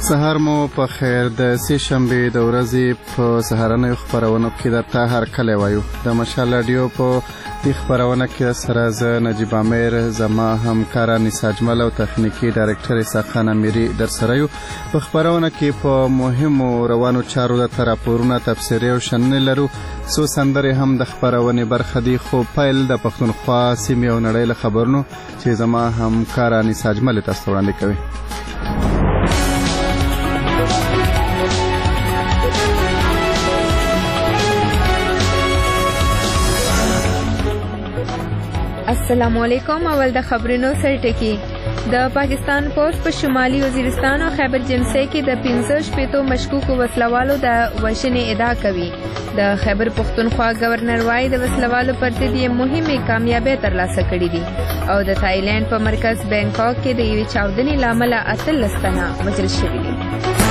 سهار مو په خیر. د سې شنبې د ورځې په سهارنیو خپرونو کې درته هرکلی وایو. د مشال راډیو په دې خپرونه کې سره زه نجیب عامر، زما همکاره نسا اجمل او تخنیکي ډایرکټر اسحاق خان امیري در سره یو. په خپرونه کې په مهمو روانو چارو درته راپورونه، تبصرې او شننې لرو. څو سندرې هم د خپرونې برخه دي، خو پیل د پښتونخوا، سیمې او نړۍ له خبرونو چې زما همکاره نسا اجمل تاسو ته وړاندې کوي. السلام علیکم. اول د خبرونو سرټکی. د پاکستان پولیس په شمالي وزیرستان او خیبر جنسي کې د 15 مشکوکو وسلوالو د وژنې ادعا کوي. د خیبر پختونخوا گورنر وايي د وسلوالو پر ضد یې مهمه کامیابی ترلاسه کړې دي. او د تایلند په مرکز بینکاک کې د یوې چاودنې لامل 18 تنه وژل شوي دي.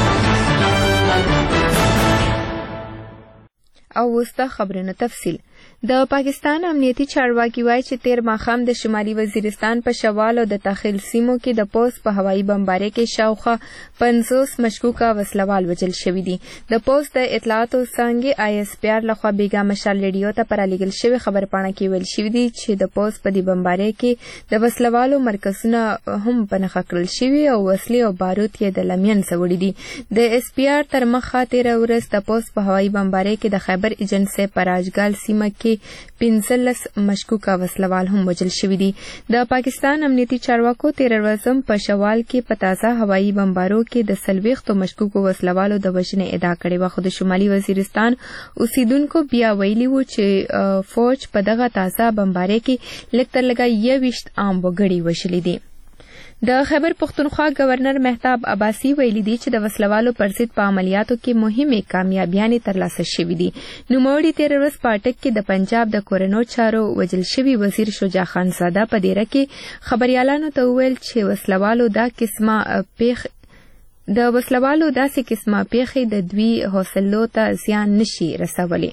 او وسته خبرونه تفصیل. د پاکستان امنیتي چارواکي وایي چې تیر ماښام د شمالي وزیرستان په شوال او د تخیل سیمو کې د پولیس په هوایي بمبارۍ کې شاوخوا 50 مشکوکه وسلوال وژل شوي دي. د پولیس د اطلاعاتو څانګې ISPR لخوا بیګا مشال ریډیو ته پرالیږل شوې خبرپاڼه کې ویل شوي دي چې د پولیس په دې بمبارۍ کې د وسلوالو مرکزونه هم په نښه کړل شوي او وسلې او بارود یې د لمین څه دي. د SPR تر مخه تیره ورځ د پولیس په هوایي بمبارۍ کې د خیبر ایجنسۍ په راجګال سیمه کې 15 مشکوکه وسلوال هم وژل شوي دي. د پاکستان امنیتي چارواکو تیره ورځ په شوال کې په تازه هوایي بمبارو کې د 40 مشکوکو وسلوالو د وژنې ادعا کړې وه، خو د شمالي وزیرستان اوسیدونکو بیا ویلي وو چې فوج په دغه تازه بمبارۍ کې لږ تر لږه 21 عام وګړي وژلي دي. د خیبر پختونخوا گورنر مهتاب عباسي ویلي دي چې د وسلوالو پر ضد په عملیاتو کې مهمې کامیابیانې ترلاسه شوې دي. نوموړي تېره ورځ په اټک کې د پنجاب د کورنو چارو وژل شوي وزیر شجاع خان زاده په دیره کې خبریالانو ته وویل چې وسلوالو داسې قسمه پیښې د دوی حوصلو ته زیان نشي رسولی.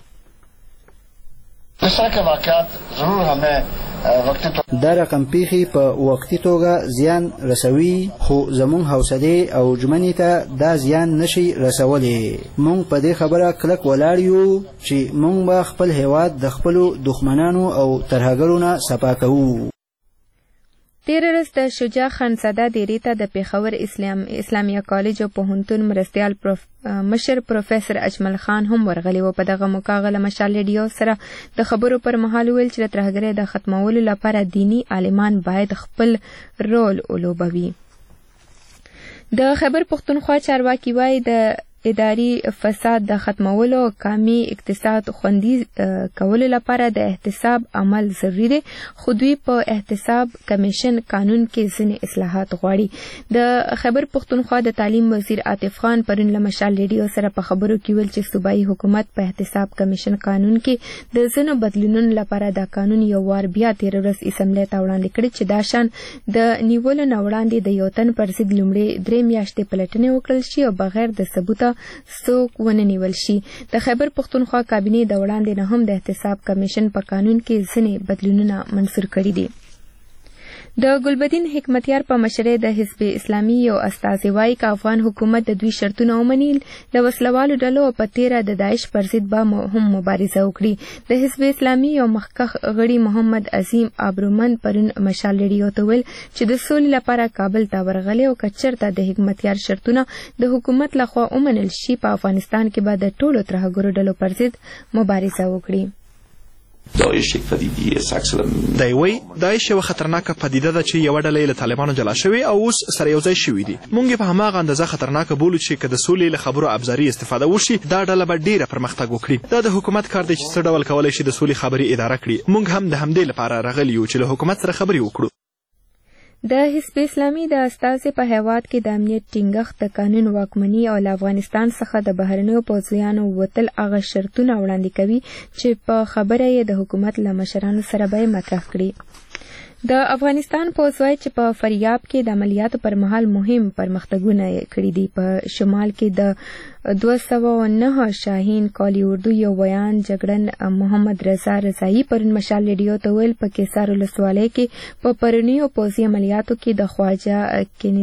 دا رقم پیښې په وقتي توګه زیان رسوي، خو زموږ حوصلې او ژمنې ته دا زیان نشي رسولی. موږ په دې خبره کلک ولاړ یو چې موږ به خپل هیواد د خپلو دښمنانو او ترهګرو نه صفا کوو. تیره ورځ د شجاع خان زاده دیرې ته د پېښور اسلامیه کالج او پوهنتون مرستیال مشر پروفیسر اجمل خان هم ورغلی و. په دغه موقع له مشال ریډیو سره د خبرو پر مهال ویل چې د ترهګرۍ د ختمولو لپاره دینی عالمان باید خپل رول ولوبوي. د خیبر پختونخوا چارواکي وایي د اداري فساد د ختمولو او قومي اقتصاد خوندي کولو لپاره د احتساب عمل ضروري دی، خو دوی په احتساب کمیشن قانون کې ځینې اصلاحات غواړي. د خیبر پختونخوا د تعلیم وزیر عاطف خان پرون له مشال ریډیو سره په خبرو کې ویل چې صوبایي حکومت په احتساب کمیشن قانون کې د ځینو بدلونونو لپاره دا قانون یو وار بیا تېره ورځ اسمبلۍ ته وړاندې کړی چې دا شان د نیولو نه وړاندې د یو تن پر ضد لومړی 3 میاشتې پلټنې وکړل شي او بغیر د ثبوته څوک ونه نیول شي. د خیبر پختونخوا کابینې د وړاندې نه هم د احتساب کمیشن په قانون کې ځینې بدلونونه منظور کړي دي. د ګلبدین حکمتیار په مشرۍ د حزب اسلامي یو استازي وایي که افغان حکومت د دوی شرطونه ومني د وسلوالو ډلو په تیره د داعش پر ضد به هم مبارزه وکړي. د حزب اسلامي یو مخکښ غړي محمد عظیم آبرومند پرون مشال ریډیو ته ویل چې د سولې لپاره کابل ته ورغلی او که چېرته د حکمتیار شرطونه د حکومت لخوا ومنل شي په افغانستان کې به د ټولو ترهګرو ډلو پر ضد مبارزه وکړي. دی وایي داعش یوه خطرناکه پدیده ده چې یوه ډله یې له طالبانو جلا شوې او اوس سره یو ځای شوي دي. موږ یې په هماغه اندازه خطرناکه بولو چې که د سولې له خبرو ابزاري استفاده وشي دا ډله به ډېره پرمختګ وکړي. دا د حکومت کار دی چې څه ډول کولی شي د سولې خبرې اداره کړي. موږ هم د همدې لپاره راغلي یو چې له حکومت سره خبرې وکړو. د حزب اسلامي د استازي په هیواد کې د امنیت ټینګښت، د قانون واکمني او له افغانستان څخه د بهرنیو پوځیانو وتل هغه شرطونه وړاندې کوي چې په خبره یې د حکومت له مشرانو سره به یې مطرح کړي. د افغانستان پوځ وایي چې په فریاب کې د عملیاتو پر مهال مهم پرمختګونه کړي دي. په شمال کې د 209 شاهین کالی اردو یو بیان جګړن محمد رضا رضایی پرون مشال ریډیو ته ویل په کیسار ولسوالۍ کې په پرونیو پوځي عملیاتو کې د خواجه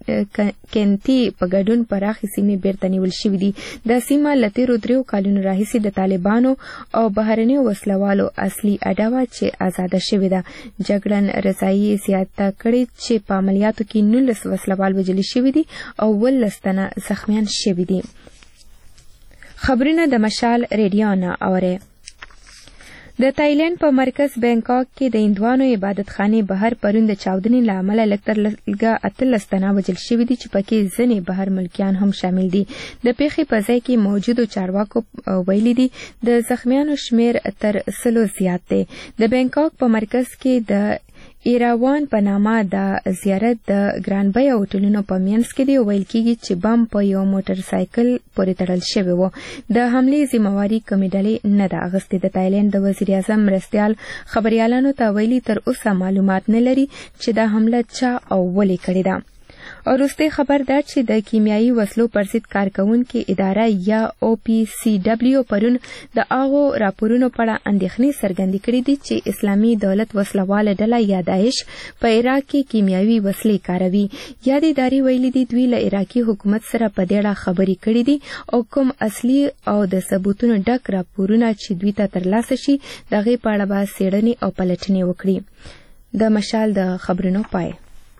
کینتی په ګډون پراخې سیمې بیرته نیول شوې دي. دا سیمه له تیرو 3 کالونو راهیسې د طالبانو او بهرنیو وسلوالو اصلي اډه وه چې ازاده شوې ده. جګړن رسایي زیاته کړې چې په عملیاتو کې 19 وسلوال وژل شوي دي او 18 تنه زخمیان شوي دي. خبرونه د مشال ریډیو نه اورئ. د تایلند په مرکز بینکاک کې د هندوانو عبادت خانې بهر پرون د چاودنې له امله لږ تر لږه 18 تنه وژل شوي دي چې پکې ځینې بهر ملکیان هم شامل دي. د پیښې په ځای کې موجودو چارواکو ویلي دي د زخمیانو شمیر تر 100 زیات دی. د بینکاک په مرکز کې د ایراوان په نامه د زیارت د ګران بیه هوټلونو په منځ کې دی. ویل کېږي چې بم په یو موټر سایکل پورې تړل شوی و. د حملې ذمہواري کومې ډلې نه ده اخیستې. د تایلند د وزیر اعظم مرستیال خبریالانو ته ویلي تر اوسه معلومات نه لري چې دا حمله چا او ولې کړې ده. او وروستۍ خبر دا چې د کیمیاوي وسلو پر ضد کارکوونکې اداره یا OPCW پرون د هغو راپورونو په اړه اندېښنې څرګندې کړې دي چې اسلامي دولت وسلواله ډله یا داعش په عراق کې کیمیاوي وسلې کاروي. یادې ادارې ویلي دي دوی له عراقي حکومت سره په دې اړه خبرې کړې دي او کوم اصلي او د ثبوتونو ډک راپورونه چې دوی ته ترلاسه شي د هغې په اړه به څېړنې او پلټنې وکړي. د مشال د خبرونو پای.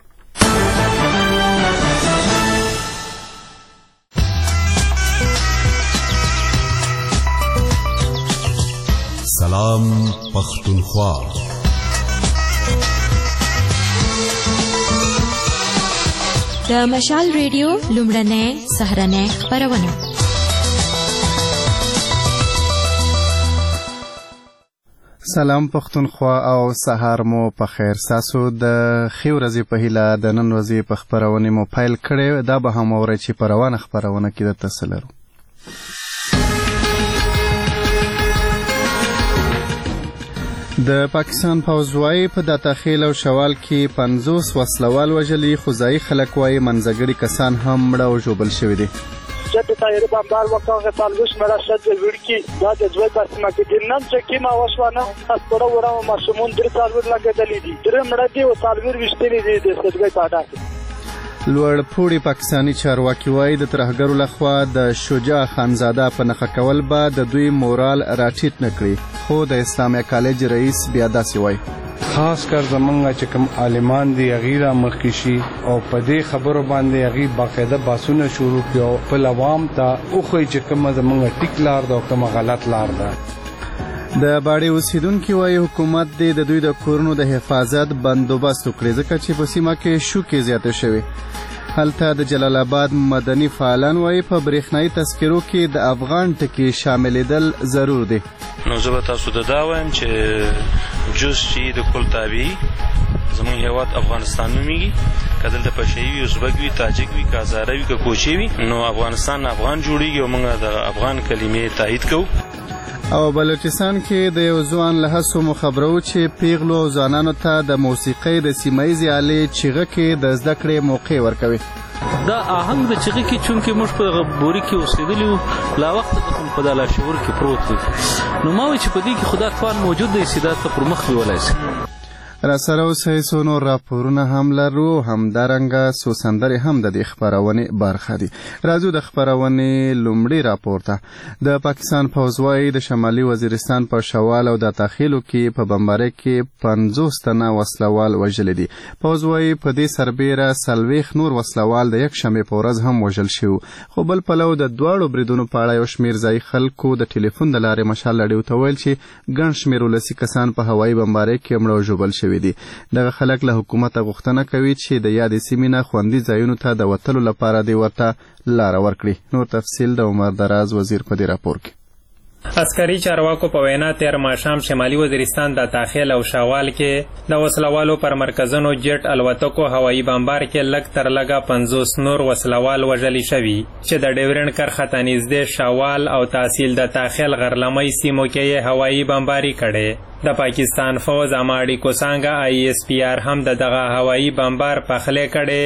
سلام پختونخوا. د مشال ریډیو لومړنۍ سهارنۍ خپرونه. سلام پختونخوا او سهار مو په خیر. تاسو د ښې ورځې په هیله د نن ورځې په خپرونې مو پیل کړې. دا به هم اورئ چې په روانه خپرونه کې درته څه لرو. د پاکستان پوځ وایي په داتاخیل او شوال کې 50 وسلوال وژلي، خو ځایي خلک وایي منځګړي کسان هم مړه او ژوبل شوي دي. جد طایر بمبار وکړه تالوش مرا شد وړکی دا د ځوی پاتمه کې دینم چې کی ما وشوانه اسپړه ورو ماشومون در تالور لګېدلې دي در مړه دي او تالور وشتلې دي د سدګي پاډه. لوړ پوړي پاکستاني چارواکي وایي د ترهګرو لخوا د شجاع خانزاده په نښه کول به د دوی مورال راټیټ نه کړي، خو د اسلامي کالج رئیس بیا داسې وایي خاص کر زمونږ چې کوم عالمان دي هغې را مخکې شي او په دې خبرو باندې هغې باقاعده بحثونه شروع کړي او خپل عوام ته وښایي چې کومه زمونږ ټیک لار ده او کومه غلط لار ده. د باړې اوسیدونکي وایي حکومت دې د دوی د کورونو د حفاظت بندوبست وکړي ځکه چې په سیمه کې شوکې زیاتې شوې. هلته د جلال آباد مدني فعالان وایي په برېښنایي تذکرو کې د افغان ټکي شاملېدل ضرور دی. نو زه به تاسو ته دا وایم چې جز چې د کل تابعي زمونږ هېواد افغانستان نومېږي، که دلته پشهي وي، ازبک وي، تاجک وي، که هزاره وي، که کوچي وي، نو افغانستان افغان جوړېږي او موږ د افغان کلمې تایید کوو. او بلوچستان کې د یو ځوان له هڅو مو خبرو چې پیغلو او ځوانانو ته د موسیقۍ د سیمهیزې آلې چیغه کې د زده کړې موقع ورکوي. دا آهنګ د چیغې کې چونکې موږ په بوري کې اوسېدلي وو لا وخت څخه په دا لاشعور کې پروت وي، نو ما وایي چې په دې کې خدا توان موجود دی استعداد ته پر مخ بیولی شي. را سره اوسئ څو نور راپورونه هم لرو، همدارنګه څو سندرې هم د دې خپرونې برخه دي. راځو د خپرونې لومړي راپور ته. د پاکستان پوځ وایي د شمالي وزیرستان په شوال او د تاخیلو کې په بمبارۍ کې 50 تنه وسلوال وژلي دي. پوځ وایي په دې سربیره 40 نور وسلوال د یکشنبې په ورځ هم وژل شوي، خو بل پلو د دواړو بریدونو په اړه یو شمېر ځایي خلکو د ټلیفون د لارې مشال راډیو ته ویل چې ګڼ شمېر ولسي کسان په هوایي بمبارۍ کې مړه او ژوبل شوي دي. دغه خلک له حکومته غوښتنه کوي چې د یادې سیمې نه خوندي ځایونو ته د وتلو لپاره دې ورته لاره ورکړي. نور تفصیل د عمر دراز وزیر په دې راپور کې. عسکري چارواکو په وینا تیر ماښام شمالي وزیرستان د تاخیل او شوال کې د وسلوالو پر مرکزونو جټ الوتکو هوایي بمبار کې لږ تر لږه 50 نور وسلوال وژلي شوي چې د ډیورنډ کرښه ته نږدې شوال او تحصیل د تاخیل غرلمۍ سیمو کې یې هوایي بمباري کړې. د پاکستان فوز اماډي کوسانګا ISPR هم دغه هوایي بمبار پخلی کړی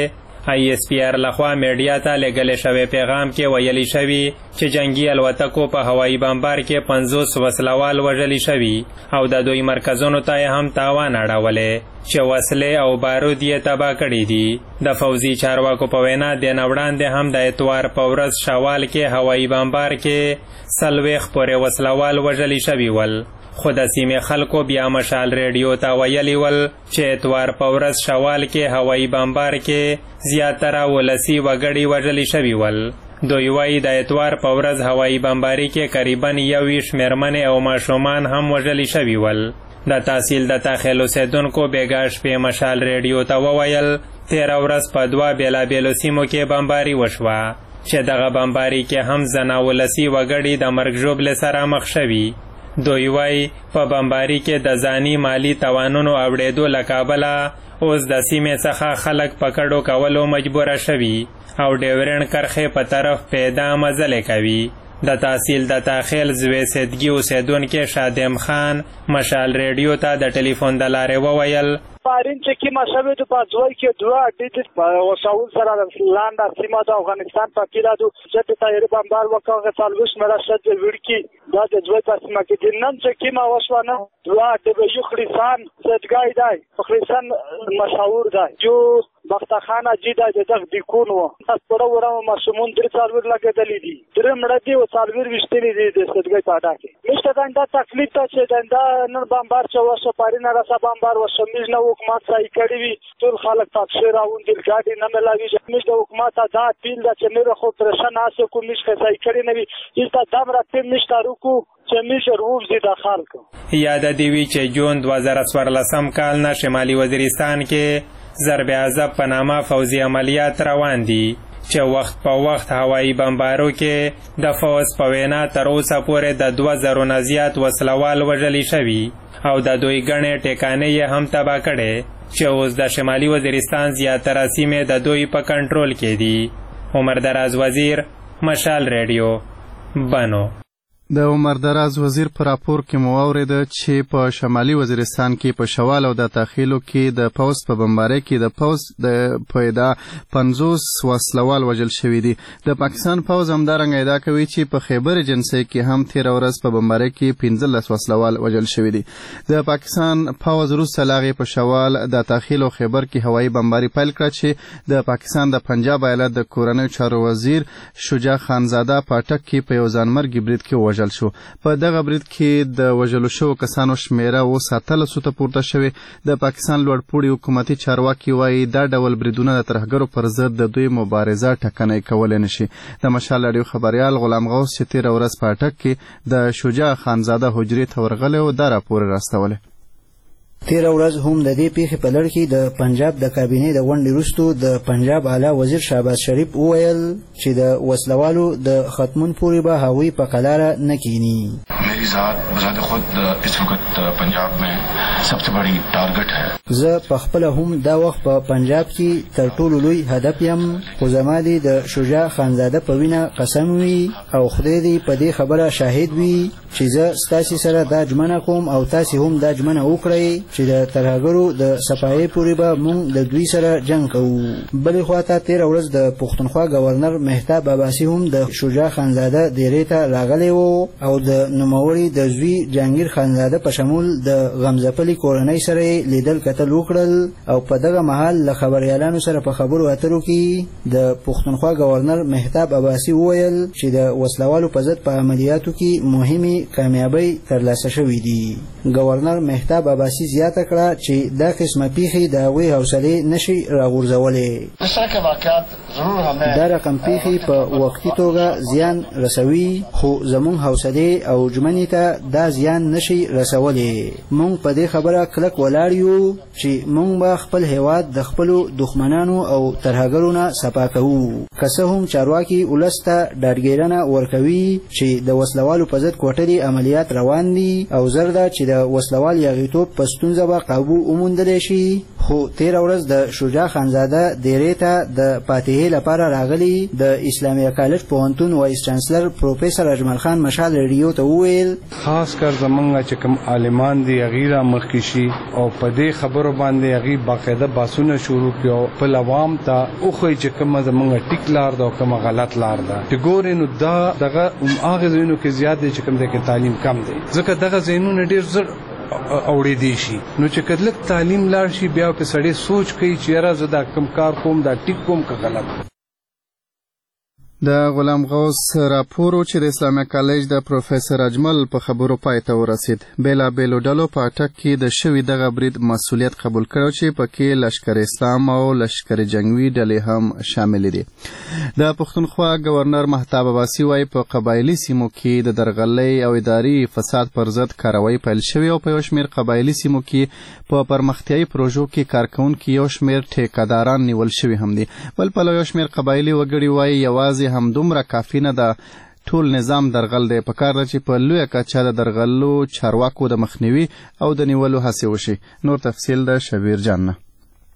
ISPR لخوا میډیا ته لګل شوی پیغام کې ویلي شوی چې جنگي الوتکو په هوایي بمبار کې 50 وسلوال وژل شوي او د دوی مرکزونو ته هم تاوان اړولې چې وسلې او بارود یې تباه کړي دي د فوزي چارواکو په وینا د نوړاندې هم د اتوار په ورځ شوال کې هوایي بمبار کې 40 پورې وسلوال وژل شوي ول خو د سیمې خلکو بیا مشال ریډیو ته ویلي ول چې اتوار په ورځ شوال کې هوایي بمبار کې زیاتره ولسي وګړي وژل شوي ول دوی وایي د اتوار په ورځ هوایي بمباري کې قریبا 21 مېرمنې او ماشومان هم وژل شوي ول د تحصیل د تاخیل اوسیدونکو بیګا شپې مشال ریډیو ته وویل 13 ورځ په 2 بیلابیلو سیمو کې بمباري وشوه چې دغه بمباري کې هم زنا ولسي وګړي د مرګ ژوبلې سره مخ شوي دوی وایي په بمباري کې د ځاني مالی توانونو اوړېدو له کابله اوس د سیمې څخه خلک په کډو کولو مجبوره شوي او ډیورنډ کرښې په طرف پیدا مزلې کوي د تحصیل د تاخیل زویسدګي اوسیدونکي شادم خان مشال ریډیو ته د ټلیفون د لارې وویل پارین چې کی مشابه د پاتوي کې دوه اډیټ او شاول سره لاندې سیمه د افغانستان په کې راځو چې تایری بمبار وکړه تلوش مړه شد وړکی دا د دوه پاسمه کې د نن چې کی ما وشونه دوه د یو خریسان صدګای دی خریسان مشهور دی جو بختخانه جیدا د دغ دی کونو تاسو په ورو ماشومون در څلور لګیدلې دي در مړه دی او څلور وشتلې دي د صدګای پاډا کې مشته دا تکلیف ته چې دا نن بمبار چې وسه پارینه راسه بمبار وسه میز نه حکومت صحیح کړی وي ټول خلک تاسو راوون دل ګاډي نه ملاوي چې میز د حکومت دا پیل د چې مې خو پرشن اسه کوم نش صحیح کړی نه وي چې دا دمر په نشته روکو چې میشه روز دي د خلکو یاد دی وی چې جون 2014 کال نه شمالي وزیرستان کې ضرب عذاب په نامه فوزي عملیات روان دي چې وخت په وخت هوایي بمبارو کې د فوز په وینا تر اوسه پورې د 2000 نه زیات وسلوال وژل شوي او د دوی ګڼې ټیکانې یې هم تباه کړې چې اوس د شمالي وزیرستان زیاتره سیمې د دوی په کنټرول کې دي عمر دراز وزیر مشال ریډیو بنو د عمر دراز وزیر پر راپور کې مو اوریده چې په شمالي وزیرستان کې په شوال او د تاخیلو کې د پوز په بمبارۍ کې د پوز د پیدا 50 وسلوال وژل شوي دي د پاکستان پوز همدارنګه ادعا کوي چې په خیبر ایجنسۍ کې هم 13 ورځ په بمبارۍ کې 15 وسلوال وژل شوي دي د پاکستان پوز وروسته لاغې په شوال د تاخیل او خیبر کې هوایي بمباري پیل کړه چې د پاکستان د پنجاب ایالت د کورنیو چارو وزیر شجاع خانزاده پاټک کې په یو ځانمرګي برید کې وژل شو په دغه برید کې د وژلو شوو کسانو شمیره اوس 1300 ته پورته شوې د پاکستان لوړپوړي حکومتي چارواکي وایي دا ډول بریدونه د ترهګرو پر ضد د دوی مبارزه ټکنۍ کولی نشي د مشال راډیو خبریال غلام غوث چې 13 ورځ په اټک کې د شجاع خانزاده حجرې ته ورغلی او دا راپور راستولی 13 ورځ هم د دې پیښې په لړ کې د پنجاب د کابینې د غونډې وروسته د پنجاب اعلی وزیر شهباز شریف وویل چې د وسلوالو د ختمون پورې به هغوی په قلاره نه کینی मेरी ذات बजाते खुद इस वक्त पंजाब में सबसे बड़ी टारगेट है زه په خپل هم دا وخت په پنجاب کې تر ټولو لوی هدف یم خو زما دی د شجاع خانزاده په وینه قسم وي او خدای دې په دې خبره شاهد وي چې زه ستاسو سره دا ژمنه کوم او تاسو هم دا ژمنه وکړئ چې د ترهګرو د صفایي پورې به موږ د دوی سره جنگ کوو بلې خواته 13 ورځ د پښتونخوا گورنر مهتاب عباسي هم د شجاع خانزاده دیرې ته راغلی وو او د نوموړي د زوی جهانگیر خانزاده په شمول د غمزپلي کورنۍ سره لیدل کتل وکړل او په دغه مهال له خبريالانو سره په خبرو اترو کې د پښتونخوا گورنر مهتاب عباسي وویل چې د وسلوالو په ضد په عملیاتو کې مهمه کامیابی ترلاسه شوې دي گورنر مهتاب عباسي زیاته کړه چې دا قسمه پیښې د هغوی حوصله نشي راغورځولې دا رقم پیښې په وختي توګه زیان رسوي خو زموږ حوصله او ژمنې ته دا زیان نشي رسولې موږ په دې خبره کلک ولاړ یو چې موږ به خپل هیواد د خپلو دښمنانو او ترهګرو نه صفا کوو که څه هم چارواکي ولس ته ډاډګیرنه ورکوي چې د وسلوالو په ضد کوټلي عملیات روان دي او زر ده چې د وسلوال یاغیتوب په ستونزه به قابو وموندلی شي خو 13 ورځ د شجاع خانزاده دیرې ته د فاتحې دې لپاره راغلي د اسلامي کالج پوهنتون وایس چانسلر پروفیسور اجمل خان مشال ریډیو ته وویل خاص کر زمونږ چې کوم عالمان دي هغه را مخکې شي او په دې خبرو باندې هغه باقاعده باسونه شروع کړو په عوام ته اوخه چې کوم زمونږ ټیک لار دا کوم غلط لار ده چې ګورې نو دا دغه هغه زینو کې زیات دي چې کوم د تعلیم کم دی ځکه دغه زینونه ډیر زر اوړې دي شي نو چې کله تعلیم لار شي بیا په سړی سوچ کوي چې یاره زه دا کم کار کوم دا ټیک کوم که غلط. د غلام غوث راپور چې د اسلامي کالج د پروفیسور اجمل په خبرو پای ته ورسید بیلابېلو ډلو په اټک کې د شوي دغه برید مسؤلیت قبول کړو چې پکې لشکر اسلام او لشکر جنگوي ډلې هم شامل دي. د پښتونخوا گورنر مهتاب عباسي وايي په قبایلي سیمو کې د درغلۍ او اداري فساد پر ضد کاروایی پیل شوې او په یو شمېر قبایلي سیمو کې په پرمختیایي پروژو کې کارکوونکي یو شمېر ټیکهداران نیول شوي هم دي. بل پلو یو شمېر قبایلي وګړي وايي یوازې هم دومره کافی نه ده ټول نظام درغل دی په کار ده چې په لویه کچه د درغلو چارواکو د مخنیوي او د نیولو هڅې وشي. نور تفصیل د شبیر جان نه.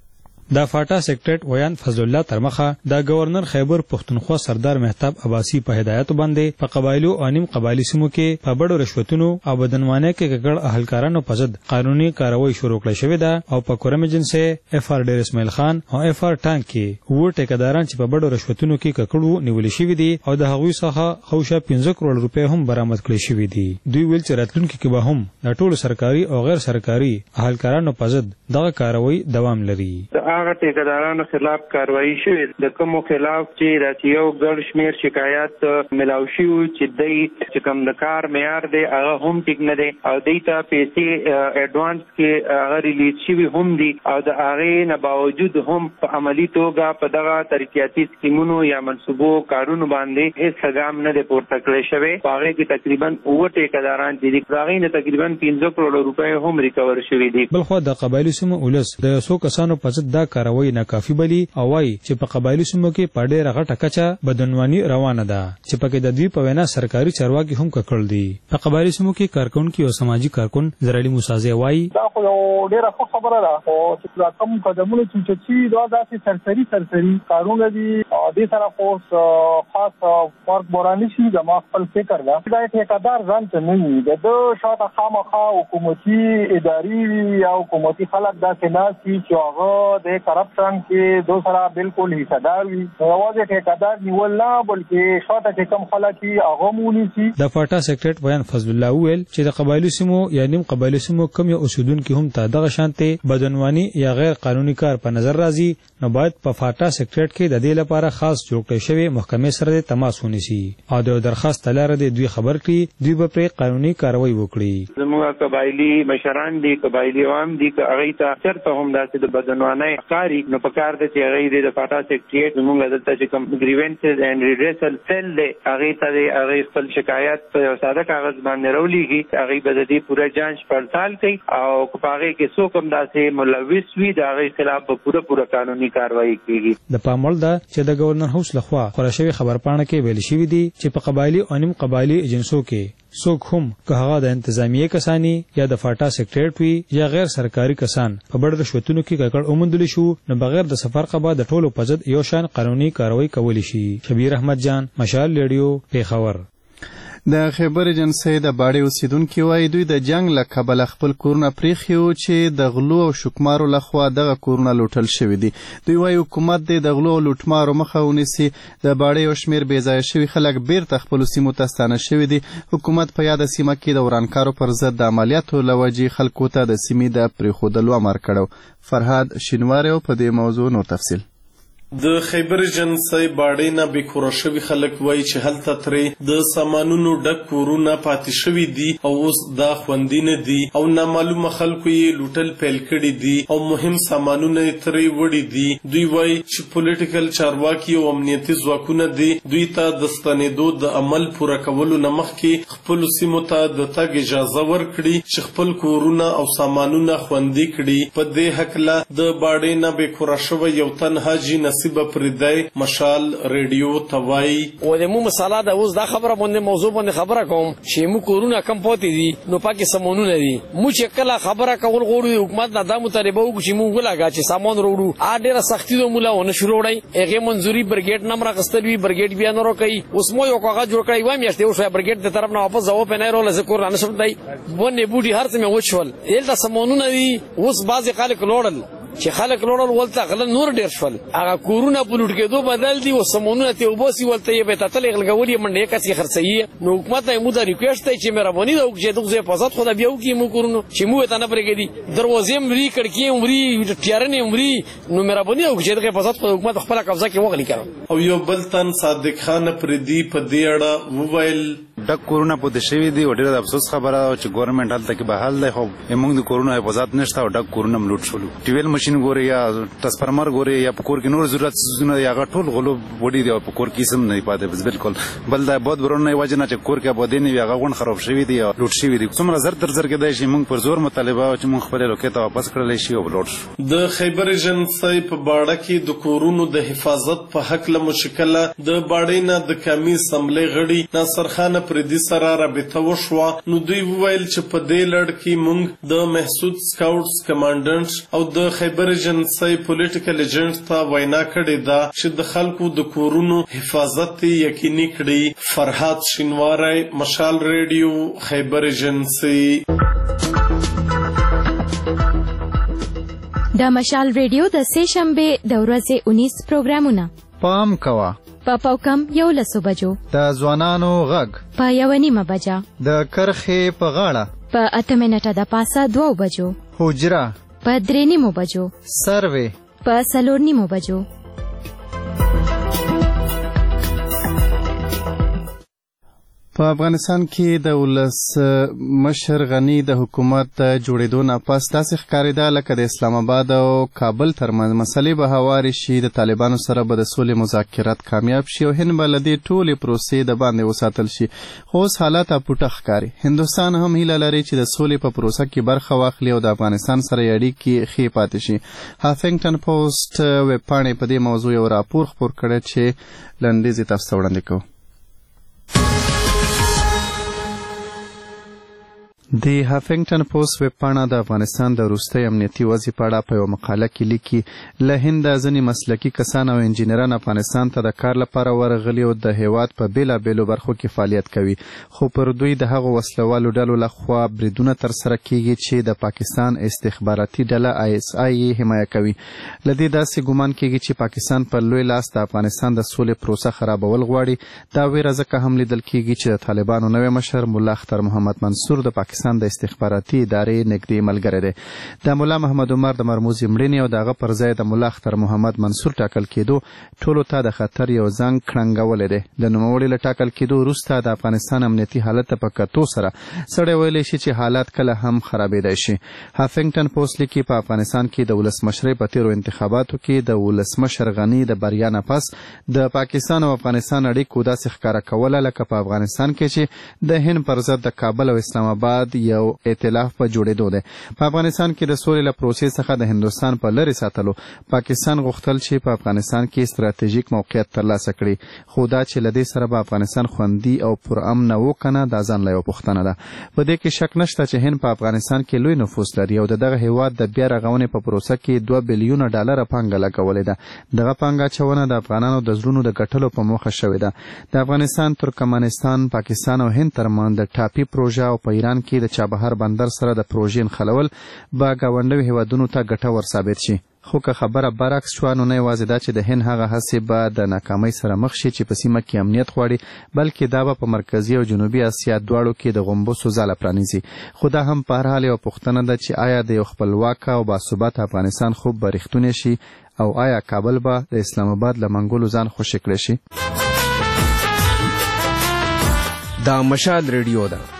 د فاټا سیکریټ ویان فضل الله ترمخه د گورنر خیبر پښتونخوا سردار مهتاب عباسي په هدایت باندې په قبایلو او نیم قبایلی سیمو کې په بډو رشوتونو او بدنوانه کې ګډ اهلکارانو په ضد قانوني کاروایی شروع کړې شوې ده او په کورم ایجنسي اف ار ډیر اسماعیل خان او اف ار ټانک کې وو ټیکداران چې په بډو رشوتونو کې ککړو نیول شوې دي او د هغوی څخه خوشا 15 کروڑ روپۍ هم برآمد کړې شوې دي. دوی ویل چې راتلونکي کې به هم د ټولو سرکاري او غیر سرکاري اهلکارانو په ضد دغه کاروایی دوام لري. هغه ټیکدارانو خلاف کاروایی شوې د کومو خلاف چې راځي یو ګڼ شمېر شکایات ملاو شوي چې دوی چې کوم د کار معیار دی هغه هم ټیک نه دی او دوی ته پیسې اډوانس کې هغه ریلیز شوي هم دي او د هغې نه باوجود هم په عملي توګه په دغه ترقیاتي سکیمونو یا منصوبو کارونو باندې هېڅ ګام نه دی پورته کړی شوی. په هغې کې تقریبا 9 ټیکداران دي د هغې نه تقریبا 15 کروڑ روپۍ هم ریکور شوي دي. بلخوا د قبایلي سیمو ولس د څو کسانو په ضد دا کاروایی ناکافي بلی او وايي چې په قبایلی سیمو کې په ډېره غټه کچه بدنواني روانه ده چې پکې د دوی په وینا سرکاري چارواکي هم ککړ دي. په قبایلی سیمو کې کارکونکي او سماجی کارکون زرعلي موسازی وايي دا خو ډېره ښه خبره ده خو چې کوم قدمونه چې دا داسې سرسري کارونه دي دې سره خو خاص فرق بوراني شي د ما خپل فکر ده دا ټیکدار ځان ته نه وي د شاته خامخا حکومتي اداري یا حکومتي خلک داسې ناسي چې هغه د کرپشن کې دوسرا بالکل حصدار وي یوازې ټیکدار نیول نه بلکې شاته چې کوم خلک هغه مونیسي. د فاټا سیکریټ ویان فضل الله ویل چې د قبایلی سیمو یا نیم قبایلی سیمو کم یو اوسیدونکي هم ته دغه شانته بدنواني یا غیر قانوني کار په نظر راځي نو باید په فاټا سیکریټ کې د دې لپاره خاص جوړ کړی شوی محکمې سره تماس ونیسي او د درخواست لاره د دوی خبر کړي دوی به پرې قانوني کاروایی وکړي. زموږ قبایلی مشران دي قبایلی عوام دي که هغې ته چېرته هم داسې د بدنوانۍ ښکاري نو په کار ده چې هغې د فاټا سیکریټ زموږ دلته چې کوم ګریونسز اینډ ریډریسل سیل دی هغې ته د هغې خپل شکایت په یو ساده کاغذ باندې راولیږي هغې به د دې پوره جانچ پړتال کوي او که په هغې کې څوک هم داسې ملوث وي د هغې خلاف به پوره قانوني کاروایی کېږي. د پام وړ ده چې د گورنر هاوس لخوا خپاره شوې خبرپاڼه کې ویل شوي دي چې په قبایلي او نیم قبایلي ایجنسو کې څوک هم که هغه د انتظامیه کسانی یا د فاټا سیکریټ وي یا غیر سرکاري کسان په بډ رشوتونو کې ککړ اومندل شو نو بغیر د سفر قبا د ټولو په ضد یو شان قانوني کاروایی کولی شي. شبیر احمد جان مشال ریډیو پیښور. د خیبر ایجنسۍ د باړې اوسیدونکي وایي دوی د جنگ له کبله خپل کورونه پریښي وو چې د غلو او شکمارو لخوا دغه کورونه لوټل شوي دي. دوی وایي حکومت دې د غلو او لوټمارو مخه ونیسي. د باړې یو شمېر بېځایه شوي خلک بیرته خپلو سیمو ته ستانه شوي دي. حکومت په یاده سیمه کې د ورانکارو پر ضد د عملیاتو له وجې خلکو ته د سیمې د پرېښودلو امر کړی. فرهاد شینواری په دې موضوع نور تفصیل. د خیبر ایجنسۍ باړې نه بېکوره شوي خلک وایي چې هلته ترې د سامانونو ډک کورونه پاتې شوي دي او اوس دا خوندي نه دي او نامعلومه خلکو یې لوټل پیل کړي دي او مهم سامانونه یې ترې وړي دي. دوی وایي چې پولیټیکل چارواکي او امنیتي ځواکونه دي دوی ته د ستنېدو د عمل پوره کولو نه مخکې خپلو سیمو ته د تګ اجازه ورکړي چې خپل کورونه او سامانونه خوندي کړي. په دې هکله د باړې نه بېکوره شوی یو تن حاجي نصیب پردی مشال ریډیو توای او د مو مساله د اوس دا خبره باندې موضوع باندې خبره کوم چې مو کورونه کم پاتې دي نو پاکي سمونونه دي مو چې کله خبره کول غوړو حکومت نه دا مطالبه وکړي چې مو ګلاګا چې سامان وروړو ا ډیره سختي د مولا ونه شروع وړي هغه منځوري برګیټ نمبر غستل وی برګیټ بیا نورو کوي اوس مو یو کاغذ جوړ کړی وای میاشتې اوس برګیټ د طرف نه واپس ځو په نه رول ذکر نه شم دی ونه بوډي هر څه مې وښول دلته سمونونه دي اوس بعضی خلک لوړل چې خلک لوړل ولته غل نور ډیر شول هغه کورونه په لوټ کېدو بدل دي او سمونونه ته وباسي ولته یې به تل غلګوري منډه کسي خرڅي نو حکومت ته مو دا ریکوست دی چې مهرباني وکړي چې دغه حفاظت خو دا بیا وکړي مو کورونه چې مو ته نه پرېږدي دروازې مری کړکۍ مری ټیارنې مری نو مهرباني وکړي چې دغه حفاظت خو حکومت خپل قبضه کې وغلی کړو او یو بل تن صادق خان پردی په دې اړه وویل ډک کورونه په شوي دي او ډېر د افسوس خبره چې ګورنمنت هلته کې به حل دی خو موږ د کورونو حفاظت نشته او ډک کورونه لوټ شولو ټیویل ماشین ګوري یا ټرانسفارمر ګوري یا په کور کې نور ضرورت څیزونه هغه ټول غلو وړي دي او په کور کې سم نه پاتې بالکل بل دا بہت برونه وجه نه چې کور کې آبادي نه وي هغه غون خراب شوي دي او لوټ شوي دي څومره زر تر زر کېدای شي موږ پر زور مطالبه چې موږ خپل لوکې ته واپس کړلی شي او لوټ شو د خیبر ایجنسۍ په باړه کې د کورونو د حفاظت په حق له مشکله د باړې نه د قومي اسمبلۍ غړي ناصر خان پردي سره رابطه وشوه نو دوی وویل چې په دې لړ کې موږ د محسود سکاوټس کمانډنټ او د خیبر ایجنسۍ پولیټیکل ایجنټ ته وینا کړې ده چې د خلکو د کورونو حفاظت یقیني کړي فرهاد شینواری مشال ریډیو خیبر ایجنسۍ د مشال ریډیو د سه شنبه د ورځې 19 پروګرامونه پام کوا په پاوکم 11 بجو د ځوانانو غږ په 1:30 بجا د کرخې په غاړه په 8 منټه د پاسه 2 بجو حجره په 3:30 بجو سروې په 4:30 بجو په افغانستان کې د ولس مشر غنی د حکومت د جوړېدو نه پس داسې ښکارېده لکه د اسلام آباد او کابل ترمنځ مسلې به هوارې شي د طالبانو سره به د سولې مذاکرات کامیاب شي او هند به له دې ټولې پروسې د باندې وساتل شي خو اوس حالات پوټه ښکاري هندوستان هم هیله لري چې د سولې په پروسه کې برخه واخلي او د افغانستان سره اړیکې ښې پاتې شي هافنګټن پوسټ ویبپاڼې په دې موضوع یو راپور خپور کړی چې لنډیز یې تاسو ته وړاندې کوو د هافنګټن پوسټ ویبپاڼه د افغانستان د وروستي امنیتي وضع په اړه په یوه مقاله کې لیکي له هنده ځینې مسلکي کسان او انجینران افغانستان ته د کار لپاره ورغلي او د هیواد په بېلابېلو برخو کې فعالیت کوي خو پر دوی د هغو وسلوالو ډلو لخوا بریدونه ترسره کیږي چې د پاکستان استخباراتي ډله ISI یې حمایه کوي له دې داسې ګمان کیږي چې پاکستان پر لوی لاس د افغانستان د سولې پروسه خرابول غواړي دا ویره ځکه هم لیدل کیږي چې د طالبانو نوی مشر ملا اختر محمد منصور د پاکستان د استخباراتي ادارې نږدې ملګری دی د ملا محمد عمر د مرموزي مړینې او د هغه پر ځای د ملا اختر محمد منصور ټاکل کېدو ټولو ته د خطر یو زنګ کړنګولی دی د نوموړي له ټاکل کېدو وروسته د افغانستان امنیتي حالت ته په کتو سره سړی ویلی شي چې حالات کله هم خرابېدی شي هافنګټن پوسټ لیکي په افغانستان کې د ولسمشرۍ په تېرو انتخاباتو کې د ولسمشر غني د بریا نه پس د پاکستان او افغانستان اړیکو داسې ښکاره کوله لکه په افغانستان کې چې د هند پر ضد د کابل او اسلام آباد یو ائتلاف په جوړېدو دی په افغانستان کې د سولې له پروسې څخه د هندوستان په لرې ساتلو پاکستان غوښتل چې په افغانستان کې ستراتیژیک موقعیت ترلاسه کړي خو دا چې له دې سره به افغانستان خوندي او پرامن و که نه دا ځان له یوه پوښتنه ده په دې کې شک نشته چې هند په افغانستان کې لوی نفوذ لري او د دغه هیواد د بیا رغونې په پروسه کې 2 بلیونه ډالره پانګه لګولې ده دغه پانګه اچونه د افغانانو د زړونو د ګټلو په موخه شوې ده د افغانستان ترکمنستان پاکستان او هند ترمنځ د ټاپي پروژه او په ایران کې د چابهار بندر سره د پروژې نښلول به ګاونډیو هیوادونو ته ګټور ثابت شي خو که خبره برعکس شوه نو نه یوازې دا چې د هند هغه هڅې به د ناکامۍ سره مخ شي چې په سیمه کې امنیت غواړي بلکې دا به په مرکزي او جنوبي اسیا دواړو کې د غومبسو ځاله پرانیزي خو دا هم په هر حال یوه پوښتنه ده چې آیا د یو خپلواک او باثباته افغانستان خوب به ریښتونی شي او آیا کابل به د اسلام آباد له منګولو ځان خوشي کړی شي دا مشال ریډیو ده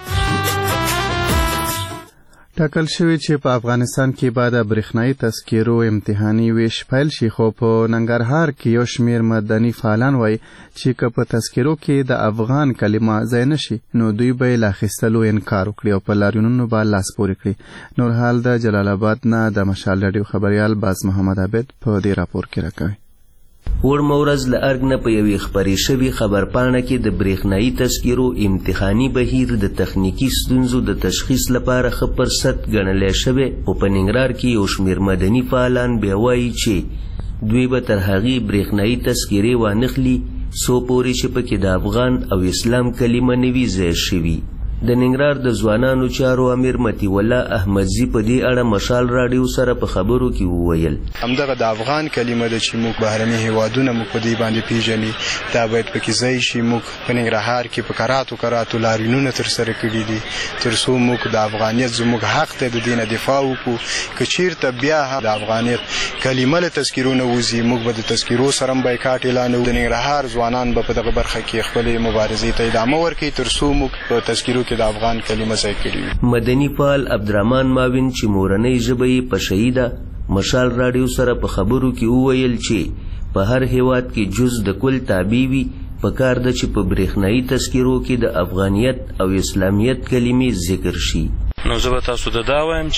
ټاکل شوی چې په افغانستان کې بعد برېښنایي تذکرو امتحاني ویش پیل شي خو په ننګرهار کې یو شمیر مدني فعالان وایي چې که په تذکرو کې د افغان کلمه ځای نشي نو دوی به یې له اخیستلو انکار وکړي او په لاریونونو به لاس پورې کړي نور حال د جلال آباد نه د مشال راډیو خبریال باز محمد عابد په دې راپور کې راکوي وړمه ورځ له ارګ نه په یوې خپرې شوې خبرپاڼه کې د برېښنایي تذکرو امتحاني بهیر د تخنیکي ستونزو د تشخیص لپاره ښه فرصت ګڼلی شوی، خو په ننګرهار کې یو شمېر مدني فعالان بیا وایي چې دوی به تر هغې برېښنایي تذکرې وانخلي څو پورې چې پکې د افغان او اسلام کلمه نه وي ځای شوي. د ننګرهار د ځوانانو چارو امیر مطیع الله احمدزي په دې اړه مشال راډیو سره په خبرو کې وویل همدغه د افغان کلمه ده چې موږ بهرني هیوادونه موږ په دې باندې پیژني، دا باید پکې ځای شي. موږ په ننګرهار کې په کراتو لاریونونه ترسره کړي دي تر څو موږ د افغانیت زموږ حق ته د دې نه دفاع وکړو. که چیرته بیا هم د افغانیت کلمه له تذکرو نه وځي، موږ به د تذکرو سره هم بایکاټ اعلانوو. د ننګرهار ځوانان به په دغه برخه کې خپلې مبارزې ته ادامه ورکوي تر څو موږ په تذکرو کې د افغان کلمه ځای کړي. مدني فعال عبدالرحمن ماوین چې مورنۍ ژبه یې په شهیده مشال راډیو سره په خبرو کې وویل چې په هر هیواد کې جز د کل تابع وي، پکار ده چې په برېښنایي تذکرو کې د افغانیت او اسلامیت کلمې ذکر شي. نو زه به تاسو ته دا وایم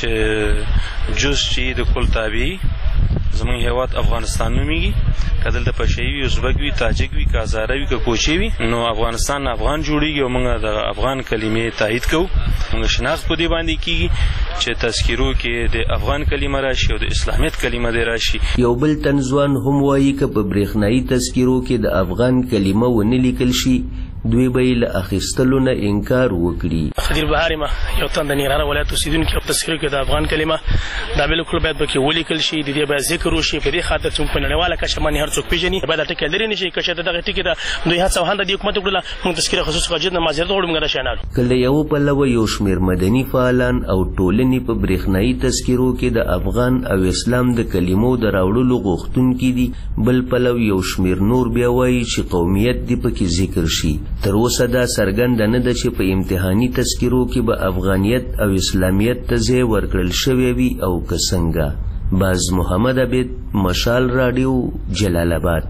چې جز چې د کل تابع زمونږ هیواد افغانستان نومیږي، که دلته پشهی وي، ازبک وي، تاجک وي، که هزاره وي، که کوچی وي، نو افغانستان افغان جوړیږي او موږ د افغان کلمې تایید کوو. موږ شناخت په دې باندې کیږي چې تذکرو کې د افغان کلمه راشي او د اسلامیت کلمه دې راشي. یو بل تنځوان هم وایي که په برېښنایي تذکرو کې د افغان کلمه ونه لیکل شي، دوی به یې له اخیستلو نه انکار وکړي. خدیر بهار یم، یو تن د ننګرهار ولایت اوسېدونکی. په تذکرو کې د افغان کلمه دا بالکل باید پکې ولیکل شي، د دې باید ذکر وشي په دې خاطر چې په نړیواله کچه باندې هر څوک پیژني. باید دا ټکي لرې نه شي. که چېرته دغه ټکي د دوی هڅه او هنده د حکومت وکړله، موږ تذکره خصوص څخه جد معذرت غواړو. موږ دا شیان اړو. که له یوه پلوه یو شمېر مدني فعالان او ټولنې په برېښنایي تذکرو کې د افغان او اسلام د کلمو د راوړلو غوښتونکي دي، بل پلو یو شمېر نور بیا وایي چې قومیت دې پکې ذکر شي. تر اوسه دا څرګنده نه ده چې په امتحاني تذکرو کې به افغانیت او اسلامیت ته ځای ورکړل شوی وي او که څنګه. باز محمد عبید، مشال راډیو، جلال آباد.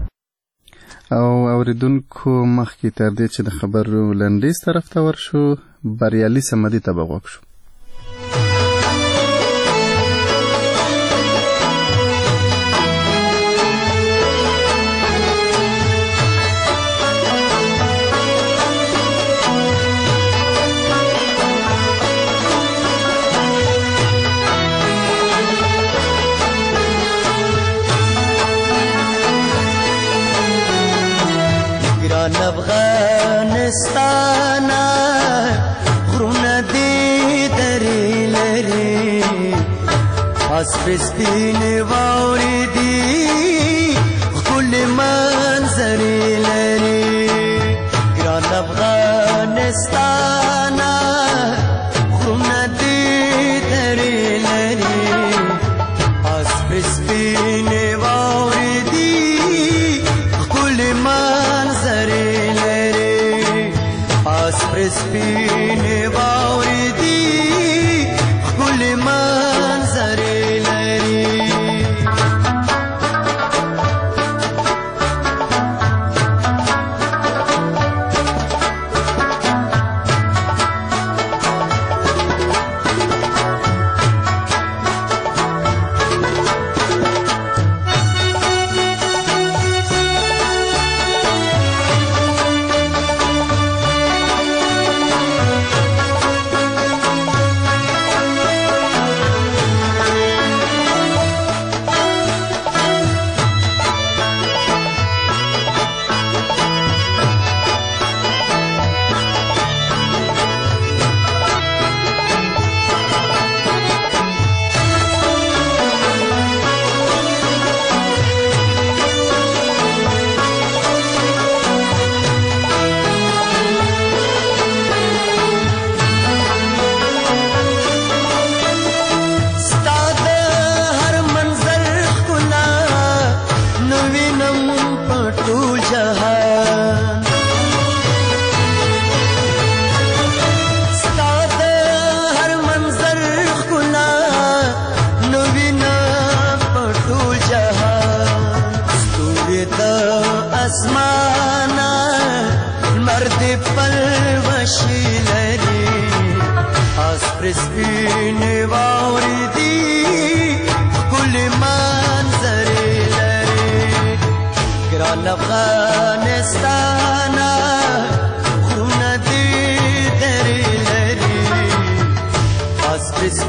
او اوریدونکو مخکې تر دې چې د خبرو لنډیز طرف ته ورشو، بریالي صمدي ته به غوږ شو. افغانستانا غرونه دې درې لري، اسپې سپینې واورې دي ښکلې منظرې لري. ګران افغانستانا غرونه دې درې لري، اسپې سپینې واورې دي ښکلې منظرې سپینې واورې دي ښکلې منظرې لري.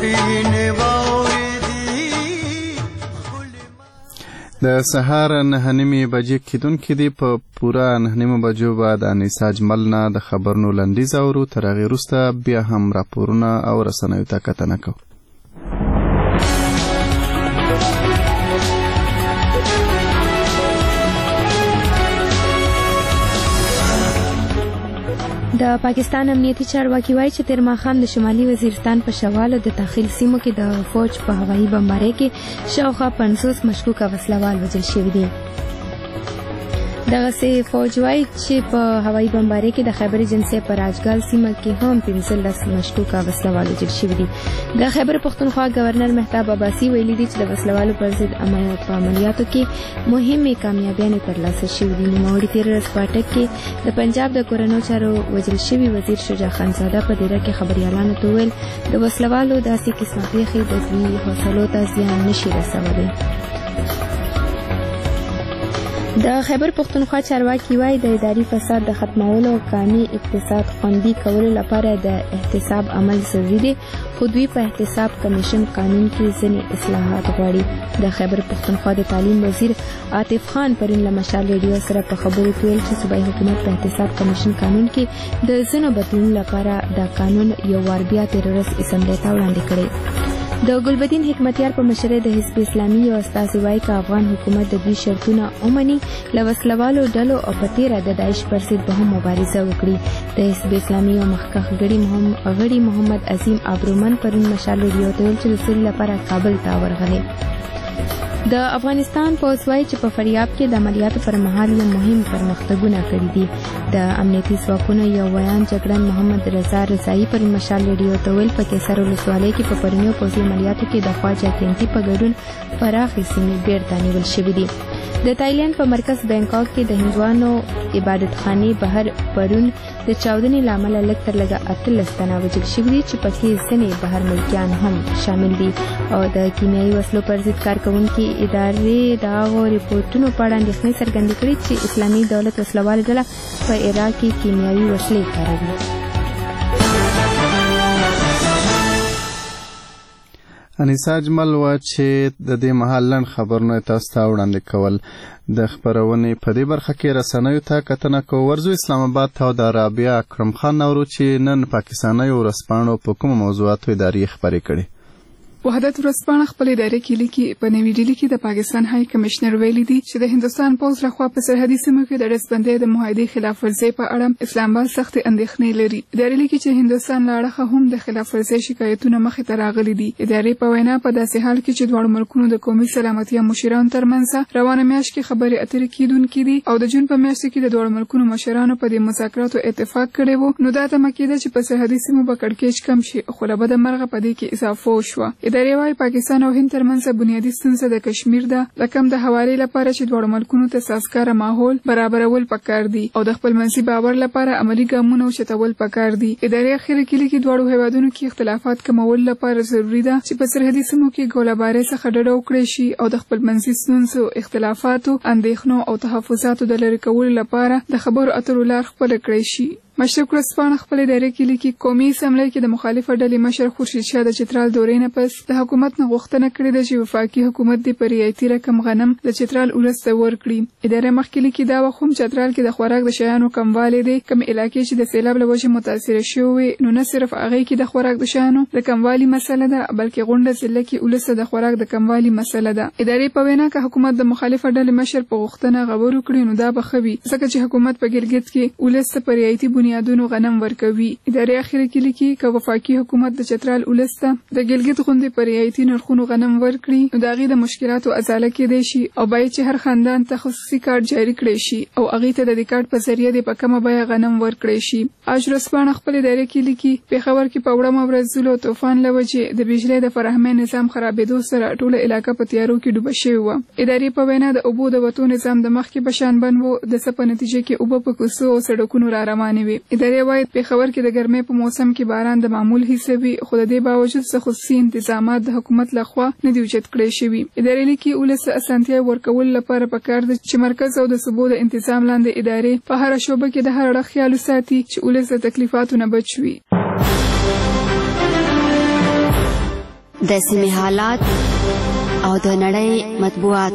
د سهار 9:30 بجې کیدونکې دي په پوره 9:30 بجو به د انیسا اجمل نه د خبرونو لنډیز اورو. تر هغې وروسته بیا هم راپورونه او رسنیو ته کتنه کوو. د پاکستان امنیتي چارواکي وایي چې تیر ماښام د شمالي وزیرستان په شوال او د داخل سیمو کې د فوج په هوایي بمبارۍ کې شاوخوا 50 مشکوکه وسلوال وژل شوي دي. دغسې فوج وایي چې په هوایي بمبارۍ کې د خیبر جنسي په راجګال سیمه کې هم 15 مشکوکه وسلوال وژل شوي دي. د خیبر پښتونخوا گورنر مهتاب عباسي ویلي دي چې د وسلوالو پر ضد په عملیاتو کې مهمې کامیابیانې ترلاسه شوي دي. نوموړي تېره ورځ په اټک کې د پنجاب د کورنیو چارو وژل شوي وزیر شجاع خانزاده په دیره کې خبریالانو ته وویل د وسلوالو داسې قسمه پیښې د دوی حوصلو ته زیان نشي رسولی. د خیبر پښتونخوا چارواکي وایي د اداري فساد د ختمولو او قانوني اقتصاد خوندي کولو لپاره د احتساب عمل ضروري دی، خو دوی په احتساب کمیشن قانون کې ځینې اصلاحات غواړي. د خیبر پښتونخوا د تعلیم وزیر عاطف خان پرون له مشال ریډیو سره په خبرو کې ویل چې صوبایي حکومت په احتساب کمیشن قانون کې د ځینو بدلونو لپاره دا قانون یو وار بیا تېره ورځ اسمبلۍ ته وړاندې کړی. د ګلبدین حکمتیار په مشرۍ د حزب اسلامي یو استازي وایي که افغان حکومت د دوی شرطونه ومني له وسلوالو ډلو او په تېره د داعش پر ضد به هم مبارزه وکړي. د حزب اسلامي یو مخکښ غړي محمد عظیم ابرومن پرون مشال ریډیو ته ویل چې د سولې لپاره کابل ته ورغلی. د افغانستان پوځ وایي چې په فریاب کې د عملیاتو پر مهال یو مهم پرمختګونه کړي دي. د امنیتي ځواکونو یو ویان جګړن محمد رضا رضایي پر مشال ریډیو ته ویل په کیسر ولسوالۍ کې په پرونیو پوځي عملیاتو کې د خواجه کینټي په ګډون پراخې سیمې بیرته نیول شوي دي. د تایلند په مرکز بینکاک کې د هندوانو عبادتخانې بهر پرون د چاودنې له امله لږ تر لږه 18 تنه وژل شوي دي چې پکې ځینې بهر ملکیان هم شامل دي. او د کیمیاوي وسلو پر ضد کارکوونکي ادارې د هغو ریپورټونو په اړه اندېښنې څرګندې کړې چې اسلامي دولت وسلوالو ډله په عراق کې کیمیاوي وسلې کاروي. انیسا اجمل وه چې د دې مهال لنډ خبرونه تاسو ته وړاندې کول. د خپرونې په دې برخه کې رسنیو ته کتنه کوو. ورځو اسلام آباد ته د رابعه اکرم خان اورو چې نن پاکستانیو ورځپاڼو په کومو موضوعاتو ادارې خبرې کړي. وحدت ورځپاڼه خپل ادارې کې لیکي په نوې ډیلي کې د پاکستان هاي کمشنر ویلي دي چې د هندستان پوځ لخوا په سرحدي سیمو کې د ډزبندۍ د معاهدې خلاف ورزۍ په اړه اسلام آباد سخت اندېښنې لري. ادارې لیکي چې هندستان له اړخه هم د خلاف ورزۍ شکایتونه مخې ته راغلي دي. ادارې په وینا په داسې حال کې چې دواړو ملکونو د قومي سلامتیا مشرانو ترمنځ روانه میاشت کې خبرې اترې کیدونکې دي او د جون په میاشت کې د دواړو ملکونو مشرانو په دې مذاکراتو اتفاق کړی وو، نو دا تمه کېده چې په سرحدي سیمو به کړکېچ کم شي، خو له بده مرغه په دې کې اضافه وشوه. ادارې وايي پاکستان او هند ترمنځ بنیادي ستونزه د کشمیر ده، لکه د حوالې لپاره چې دواړو ملکونو ته سازګاره ماحول برابرول پکار دي او د خپل منځي باور لپاره عملی ګامونه اوچتول پکار دي. ادارې اخر کې لیکي دواړو هیوادونو کې اختلافات کمول لپاره ضروری ده چې په سرحدي سیمو کې ګوله‌بارۍ څخه ډډه وکړي شي او د خپل منځي ستونزو، اختلافاتو، اندېښنو او تحفظاتو د لرې کولو لپاره د خبرو اترو لار خپله کړی شي. مشرق ورځپاڼه خپل ادارې کې لیکي قومي اسمبلی کې د مخالفه ډلې مشر خورشید شاه د چترال دورې نه پس د حکومت نه غوښتنه کړې ده چې وفاقي حکومت دې په رعایتي رقم غنم د چترال ولس ته ورکړي. ادارې مخکې لیکي دا وخت هم چترال کې د خوراک د شیانو کموالی دی. کوم علاقې چې د سیلاب له وجې متاثره شوي نو نه صرف هغې کې د خوراک د شیانو د کموالي مسله ده بلکې غونډه ضلع کې ولس ته د خوراک د کموالي مسله ده. ادارې په وینا که حکومت د مخالفه ډلې مشر په غوښتنه غور وکړي نو دا به ښه وي، ځکه چې حکومت په ګلګت کې ولس ته په رعایتي بنیادونو غنم ورکوي. ادارې اخر کې لیکي که وفاقي حکومت د چترال ولس ته د ګلګت غوندې په رعایتي نرخونو غنم ورکړي نو د هغې د مشکلاتو ازاله کېدی شي او باید چې هر خاندان ته خصوصي کارت جاري کړی شي او هغې ته د دې کارت په ذریعه د په کمه بیه غنم ورکړی شي. آج ورځپاڼه خپل ادارې کې لیکي پېښور کې په وړمه ورځ زلو طوفان له وجې د بجلۍ د فراهمۍ نظام خرابېدو سره ټوله علاقه په تیارو کې ډوبه شوې وه. ادارې په وینا د اوبو د وتو نظام د مخکې په شان بند و، د څه په نتیجه کې اوبه په کوڅو او سړکونو را روانې وې. ادارې وایي پېښور کې د ګرمۍ په موسم کې باران د معمول حصه وي، خو د دې باوجود څه خصوصي انتظامات د حکومت لخوا نه دي اوچت کړی شوي. ادارې لیکي ولس ته اسانتیا ورکولو لپاره پکار ده چې مرکز او د صوبو د انتظام لاندې ادارې په هره شعبه کې د هر اړخ خیال وساتي چې ولس د تکلیفاتو نه بچ وي. د سیمې حالات او د نړۍ مطبوعات.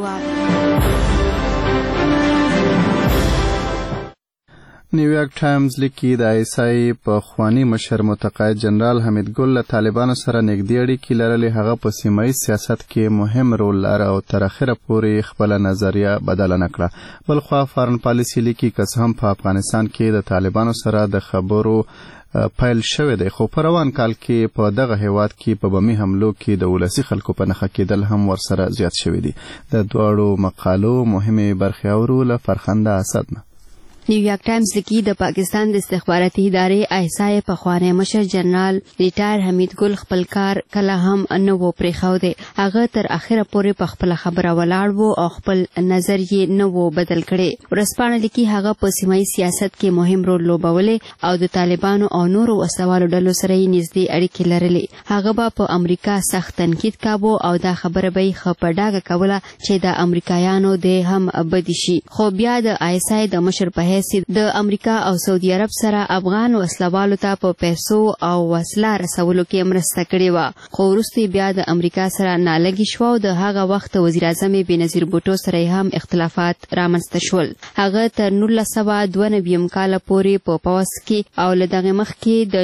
نیویارک ټایمز لیکي د آیسای پخوانی مشر متقاعد جنرال حمید ګل له طالبانو سره نږدې اړیکې لرلې. هغه په سیمایي سیاست کې مهم رول لري او تر اخره پورې خپل نظریه بدله نه کړه. بلخوا فارن پالیسي لیکي که څه هم په افغانستان کې د طالبانو سره د خبرو پیل شوی دی، خو په روان کال کې په دغه هیواد کې په بمي حملو کې د ولسي خلکو په نښه کېدل هم ورسره زیات شوي دي. د دواړو مقالو مهمې برخې اورو له فرخنده اسد نه. نیویارک ټایمز لیکي د پاکستان د استخباراتي ادارې آیسای پخوانی مشر جنرال ریټایر حمید ګل خپل کار کله هم نه و پرېښودی. هغه تر اخره پورې په خپله خبره ولاړ و او خپل نظر یې نه و بدل کړی. ورځپاڼه لیکي هغه په سیمایي سیاست کې مهم رول لوبولی او د طالبانو او نورو وسلوالو ډلو سره یې نږدې اړیکې لرلې. هغه به په امریکا سخت تنقید کاوه او دا خبره به یې ښه په ډاګه کوله چې د امریکایانو د هم بدې شي. خو بیا د آیسای د مشر په د امریکا او سعودي عرب سره افغان وسلوالو ته په پیسو او وسله رسولو کې مرسته کړې وه، خو وروسته بیا د امریکا سره نالګي شوه او د هغه وخت وزیر اعظم بېنظیر بوټو سره هم اختلافات رامنځته شول. هغه تر 1992 کاله پورې په پوځ کې او له دغې مخکې د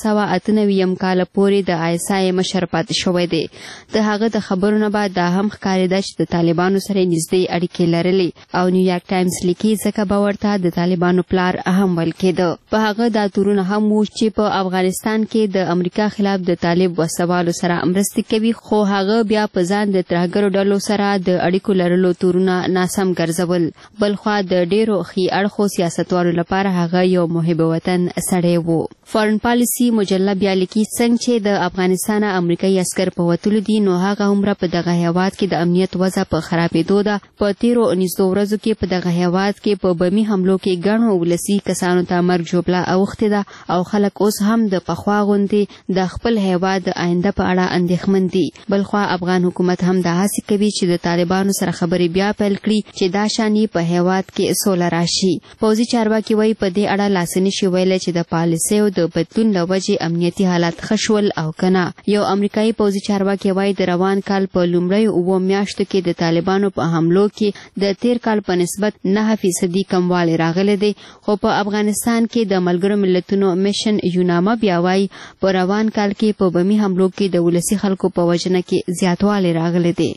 1998 کاله پورې د آیسای مشر پاتې شوی دی. د هغه د خبرو نه بعد دا هم ښکارېده چې د طالبانو سره نږدې اړیکې لرلې او نیویارک ټایمز لیکي ځکه به ورته د طالبانو پلار هم ویل کېده. په هغه دا تورونه هم وو چې په افغانستان کې د امریکا خلاف د طالب وسوالو سره مرستې کوي، خو هغه بیا په ځان د ترهګرو ډلو سره د اړیکو لرلو تورونه ناسم ګرځول. بلخوا د ډېرو ښي اړخو سیاستوالو لپاره هغه یو محب وطن سړی و. فارن پالیسي مجله بیا لیکي څنګه چې د افغانستان امریکایي عسکر په وتلو دي نو هغه عمره په دغه هیواد کې د امنیت وضع په خرابېدو ده. په تیرو 19 ورځو کې په دغه هیواد کې په بمي حملو کې ګڼو ولسي کسانو ته مرګ ژوبله اوښتې ده او خلک اوس هم د پخوا غوندې د خپل هیواد د آینده په اړه اندېښمن دي. بلخوا افغان حکومت هم دا هڅې کوي چې د طالبانو سره خبرې بیا پیل کړي چې دا شانې په هیواد کې سوله راشي. پوځي چارواکي وایي په دې اړه لاس نشي ویلی چې د پالیسیو د بدلون له وجې امنیتي حالات ښه شول او که نه. یو امریکایي پوځي چارواکي وایي د روان کال په لومړیو 7 میاشتو کې د طالبانو په حملو کې د تیر کال په نسبت 9% کموالی راغلی دی، خو په افغانستان کې د ملګرو ملتونو میشن یوناما بیا وایي په روان کال کې په بمي حملو کې د ولسي خلکو په وژنه کې زیاتوالی راغلی دی.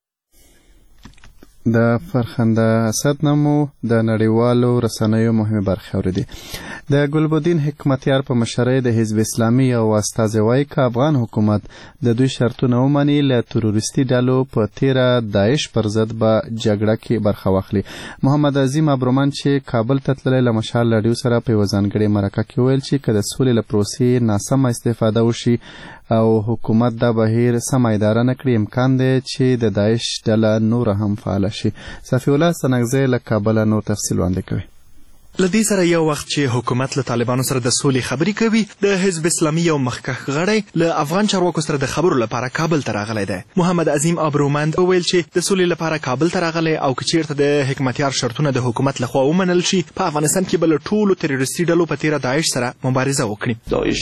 د فرخنده اسد نمو د نړیوالو رسنیو مهمه برخه اوریدي. د ګلبدین حکمتیار په مشرۍ د حزب اسلامي او استازي وایي که افغان حکومت د دوی شرطونه ومني له تروریستي ډلو په تیره داعش پر ضد به جګړه کې برخه واخلي. محمد عظیم ابرومن چې کابل ته تللی له مشال راډیو سره په یوه ځانګړې مرکه کې ویل چې که د سولې له پروسې ناسمه استفاده وشي او حکومت دا بهیر سمه اداره نه کړي امکان دی چې د داعش ډله نور هم فعاله شي. صفی الله سنگزی له کابل نور تفصیل وړاندې کوي. لدې سره یو وخت چې حکومت له طالبانو سره د سولې خبرې کوي، د حزب اسلامي یو مخکښ غړی له افغان چارواکو سره د خبرو لپاره کابل ته راغلی دی. محمد عظیم ابرومند وویل چې د سولې لپاره کابل ته راغلی او که چیرته د حکمتیار شرطونه د حکومت لخوا ومنل شي په افغانستان کې به له ټولو تروریستي ډلو په تیره داعش سره مبارزه وکړي.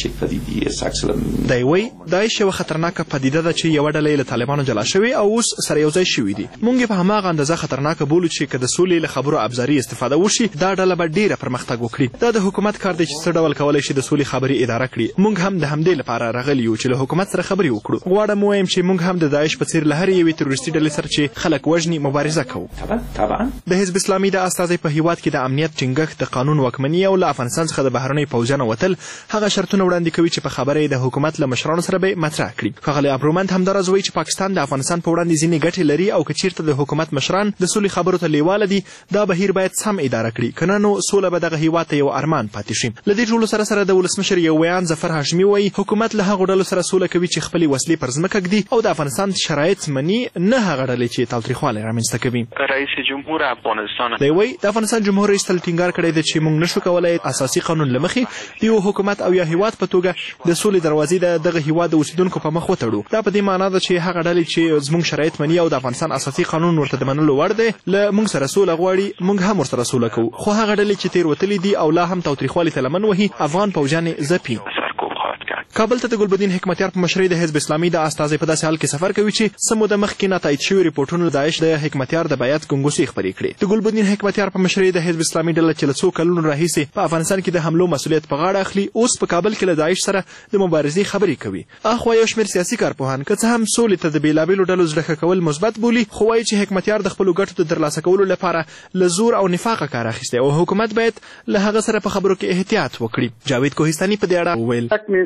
دی وایي داعش یوه خطرناکه پدیده ده چې یوه ډله یې له طالبانو جلا شوې او اوس سره یو ځای شوي دي. موږ یې په هماغه اندازه خطرناکه بولو چې که د سولې له خبرو ابزاري استفاده وشي دا ډله به ډیره پرمختګ وکړي. دا د حکومت کار دی چې څه ډول کولی شي د سولې خبرې اداره کړي. موږ هم د همدې لپاره راغلي یو چې له حکومت سره خبرې وکړو. غواړم ووایم چې موږ هم د داعش په څیر له هرې یوې تروریستي ډلې سره چې خلک وژني مبارزه کوو. د حزب اسلامي د استازی په هیواد کې د امنیت ټینګښت، د قانون واکمني او له افغانستان څخه د بهرنیو پوځیانو وتل هغه شرطونه وړاندې کوي چې په خبره یې د حکومت له مشرانو سره به مطرح کړي. ښاغلی ابرومند همداراز وایي چې پاکستان د افغانستان په وړاندې ځینې ګټې لري او که چیرته د حکومت مشران د سولې خبرو ته لیواله دي دا بهیر باید سم اداره کړي، که نه نو سوله به دغه هیواد ته یو ارمان پاتې شي. له دې ټولو سره د ولسمشر یو ویان ظفر هاشمي وایي حکومت له هغو ډلو سره سوله کوي چې خپلې وسلې پر ځمکه ږدي او د افغانستان شرایط مني، نه هغه ډلې چې تاوتریخوالی رامنځته کوي. رئیس جمهور افغانستان دی وایي د افغانستان جمهور رئیس تل ټینګار کړی دی چې موږ نشو کولی اساسي قانون له مخې د یو حکومت او یا هیواد په توګه د سولې دروازې د دغه هیواد د اوسیدونکو په مخ وتړو. دا په دې معنا ده چې هغه ډلې چې زموږ شرایط مني او د افغانستان اساسي قانون ورته د منلو وړ دی له موږ سره سوله غواړي، موږ هم ورسره سوله کوو. خو هغه ډلې چې تېروتلي دي او لا هم تاوتریخوالي ته لمن وهي افغان پوځیان ځپي. کابل ته د ګلبدین حکمتیار په مشرۍ د حزب اسلامي د استازي په داسې حال کې سفر کوي چې څه موده مخکې ناتایید شوي ریپورټونو د داعش د حکمتیار د بیعت ګنګوسې خپرې کړې. د ګلبدین حکمتیار په مشرۍ د حزب اسلامي ډله چې له څو کلونو راهیسې په افغانستان کې د حملو مسؤلیت په غاړه اخلي، اوس په کابل کې له داعش سره د مبارزې خبرې کوي. اخوا یو شمېر سیاسي کارپوهان که څه هم سولې ته د بېلابېلو ډلو زړه ښه کول مثبت بولي، خو وایي چې حکمتیار د خپلو ګټو د ترلاسه کولو لپاره له زور او نفاقه کار اخیستی او حکومت باید له هغه سره په خبرو کې احتیاط وکړي. جاوید کوهستاني په دې اړه وویل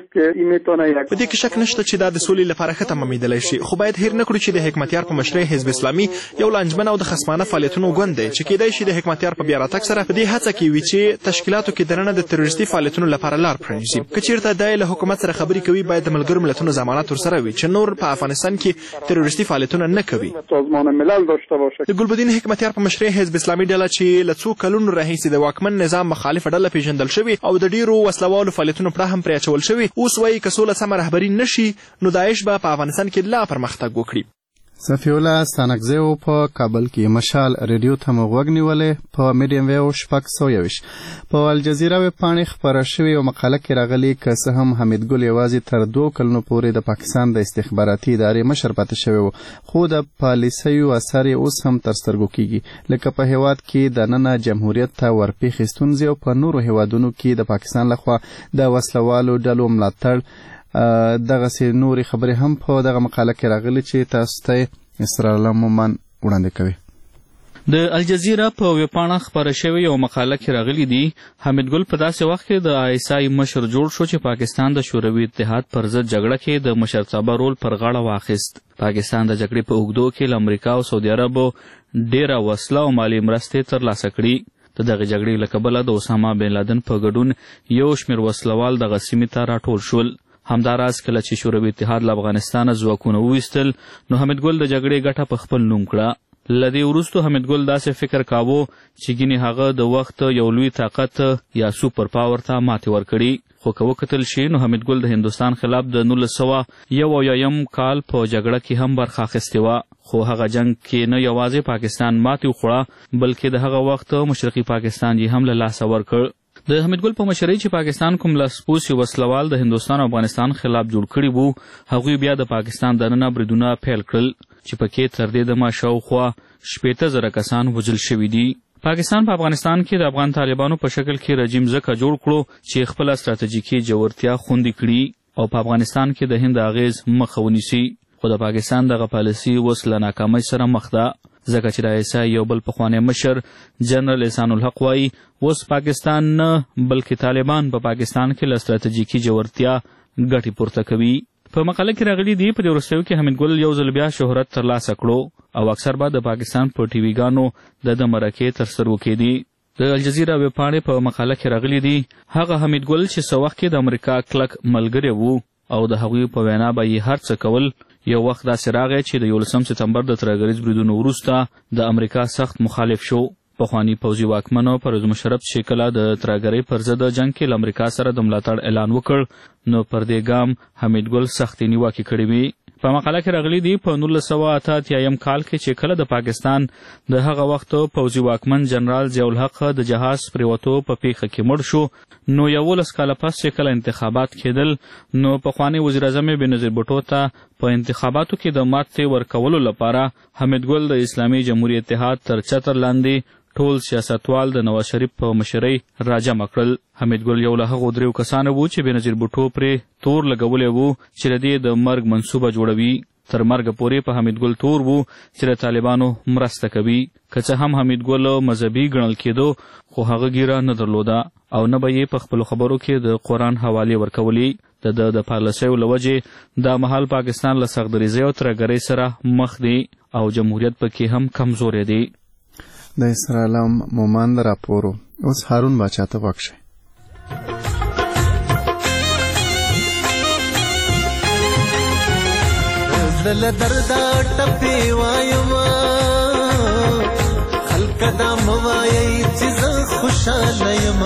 په دې کې شک نشته چې دا د سولې لپاره ښه تمامېدلی شي، خو باید هېر نه کړو چې د حکمتیار په مشرۍ حزب اسلامي یو لانجمن او د خصمانه فعالیتونو ګوند دی چې کیدای شي د حکمتیار په بیا راتګ سره په دې هڅه کې وي چې تشکیلاتو کې دننه د تروریستي فعالیتونو لپاره لار پرانیزي. که چېرته دی له حکومت سره خبرې کوي، باید د ملګرو ملتونو ضمانت ورسره وي چې نور په افغانستان کې تروریستي فعالیتونه نه کوي. د ګلبدین حکمتیار په مشرۍ حزب اسلامي ډله چې له څو کلونو راهیسې د واکمن نظام مخالفه ډله پیژندل شوې او د ډېرو وسلوالو فعالیتونو پړه هم پرې اچول شوي، اوس وایي که سوله سمه رهبري نشي نو داعش به په افغانستان کې لا پرمختګ وکړي. صفی الله ستانکزیو په کابل کې مشال ریډیو ته مو غوږ نیولې. په میډیم ویو 621 په الجزیره ویبپاڼې خپره شوې یوه مقاله کې راغلي که څه هم حمید ګل یوازې تر 2 کلونو پورې د پاکستان د استخباراتي ادارې مشر پاتې شوی و، خو د پالیسیو اثر یې اوس هم تر سترګو کیږي، لکه په هیواد کې دننه جمهوریت ته ورپېښې ستونزې او په نورو هیوادونو کې د پاکستان لخوا د وسلوالو ډلو ملاتړ. دغسې نورې خبرې هم په دغه مقاله کې راغلي چې تاسو ته اسرار مومن وړاندې کوي. د الجزیره په ویبپاڼه خپره شوې یوه مقاله کې راغلي دي حمید ګل په داسې وخت کې د ISI مشر جوړ شو چې پاکستان د شوروي اتحاد پر ضد جګړه کې د مشرتابه رول پر غاړه واخیست. پاکستان د جګړې په اوږدو کې له امریکا او سعودي عربو ډېره وسله او مالي مرستې ترلاسه کړي. د دغې جګړې له کبله د اسامه بن لادن په ګډون یو شمېر وسلوال دغه سیمې ته راټول شول. همداراز کله چې شوروي اتحاد له افغانستانه ځواکونه وویستل نو حمید ګل د جګړې ګټه په خپل نوم کړه. له دې وروستو حمید ګل داسې فکر کاوه چې ګینې هغه د وخت یو لوی طاقت یا سوپر پاور ته ماتې ورکړي. خو که وکتل شي نو حمید ګل د هندوستان خلاف د 1991 کال په جګړه کې هم برخه اخیستې وه، خو هغه جنگ کې نه یوازې پاکستان ماتې وخوړه بلکې د هغه وخت مشرقي پاکستان یې هم له لاسه ورکړ. د حمید ګل په مشرۍ چې پاکستان کوم لاسپوڅي وسلوال د هندوستان او افغانستان خلاف جوړ کړي وو، هغوی بیا د پاکستان دننه بریدونه پیل کړل چې پکې تر دې دمه شاوخوا 80,000 کسان وژل شوي دي. پاکستان په افغانستان کې د افغان طالبانو په شکل کې رژیم ځکه جوړ کړو چې خپله ستراتیژیکي ژورتیا خوندي کړي او په افغانستان کې د هند اغیز مخه ونیسي. خو د پاکستان دغه پالیسي اوس له ناکامۍ سره مخ ده، ځکه چې د ISI یو بل پخوانی مشر جنرال احسان الحق وایي اوس پاکستان نه بلکې طالبان په پاکستان کې له ستراتیژیکي ژورتیا ګټې پورته کوي. په مقاله کې راغلي دي په دې وروستیو کې حمید ګل یو ځل بیا شهرت ترلاسه کړو او اکثر به د پاکستان په ټي ویګانو د مرکې تر سترګو کېدي. د الجزیره ویبپاڼې په مقاله کې راغلي دي هغه حمید ګل چې څه وخت کې د امریکا کلک ملګری وو او د هغوی په وینا به یې هر څه کول، یو وخت داسې راغی چې د 11 سپتمبر د ترهګریز بریدونو وروسته د امریکا سخت مخالف شو. پخواني پوځي واکمنو پرویز مشرف چې کله د ترهګرۍ پر ضد جنګ کې له امریکا سره د ملاتړ اعلان وکړ نو پر دې ګام حمید ګل سختې نیوکې کړې وې. په مقاله کې راغلي دي په 1988 کال کې چې کله د پاکستان د هغه وخت پوځي واکمن جنرال ضیاء الحق د جهاز پریوتو په پیښه کې مړ شو نو 11 کاله پس چې کله انتخابات کېدل نو پخوانی وزیر اعظم بېنظیر بوټو ته په انتخاباتو کې د ماتې ورکولو لپاره حمید ګل د اسلامي جمهوریت اتحاد تر چتر لاندې ټول سیاستوال د نواز شریف په مشرۍ راجمع کړل. حمید ګل یو له هغو 3 کسانو و چې بېنظیر بوټو پرې تور لګولی و چې د دې د مرګ منصوبه جوړوي. تر مرګه پورې په حمید ګل تور و چې د طالبانو مرسته کوي. که څه هم حمید ګل مذهبي ګڼل کېدو خو هغه ګیره نه درلوده او نه به یې په خپلو خبرو کې د قرآن حوالې ورکولې. د پالیسیو له وجې دا مهال پاکستان له سختدریځۍ او ترهګرۍ سره مخ دی او جمهوریت پکې هم کمزوری دی. د اسرائیل مومن راپورو اوس هارون باچا ته وکشي. زل دردا ټپي وایما خلق دا موایي چې خوشاله یم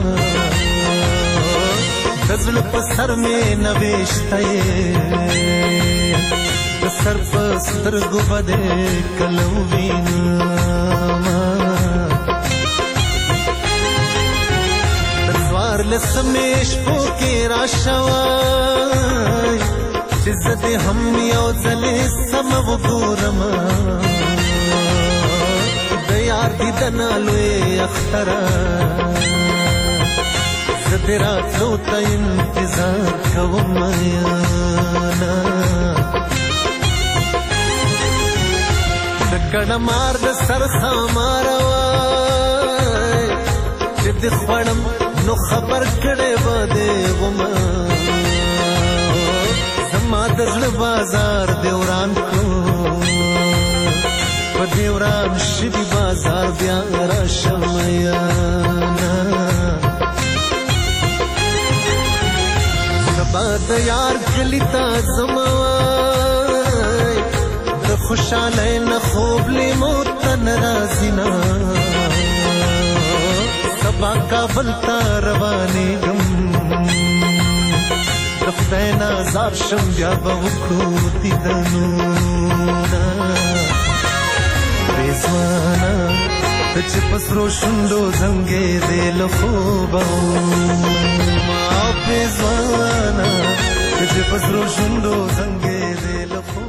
دزل په سر مې نوښته د سر په سترګو باندې کلو وینم د سوار لسمې شپو کې راشوا چې زه دې هم یو ځلې سم وګورم د یار دیدن لوی اختره زه دې راتلو ته انتظار کوم یانا د کڼه مار د سر خامار وای چې دې خوړم نو خبر کړې به دې ومه زما د زړه بازار دې وران کړو په دې وران شوي بازار بیا راشم یانا سبا د یار کلي ته ځم وای د خوشحالۍ نه خوب لیمو ته نه راځي نه سبا کابل ته روانېږم د خدای نه عذاب شم بیا به وکړو دیدنونه بېځوانه ته چې په سرو شونډو زنګېدې له خوبه ما بېځوانه ته چې په سرو شونډو زنګېدې له خوبه.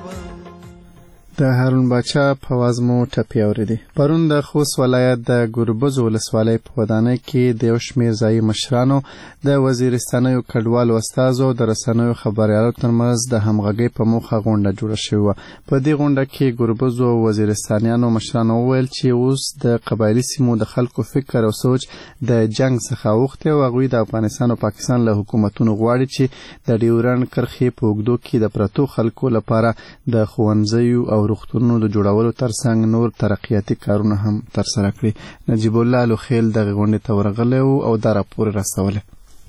د هارون باچا په आवाज مو ټپې اورېدې. پرون د خوست ولایت د ګوربز ولسوالۍ په ودانۍ کې د یو شمېر ځایي مشرانو د وزیرستانیو کډوالو استازو او د رسنیو خبریالانو ترمنځ د همغږۍ په موخه غونډه جوړه شوې وه. په دې غونډه کې ګوربزو او وزیرستانیانو مشرانو وویل چې اوس د قبایلي سیمو د خلکو فکر او سوچ د جنګ څخه اوښتی او هغوی د افغانستان او پاکستان له حکومتونو غواړي چې د ډیورنډ کرښې په اوږدو کې د پرتو خلکو لپاره د ښوونځیو او روغتونونو د جوړولو ترڅنګ نور ترقیاتي کارونه هم ترسره کړي. نجیب الله لوخیل دغه غونډې ته ورغلی او دا راپور رسولی.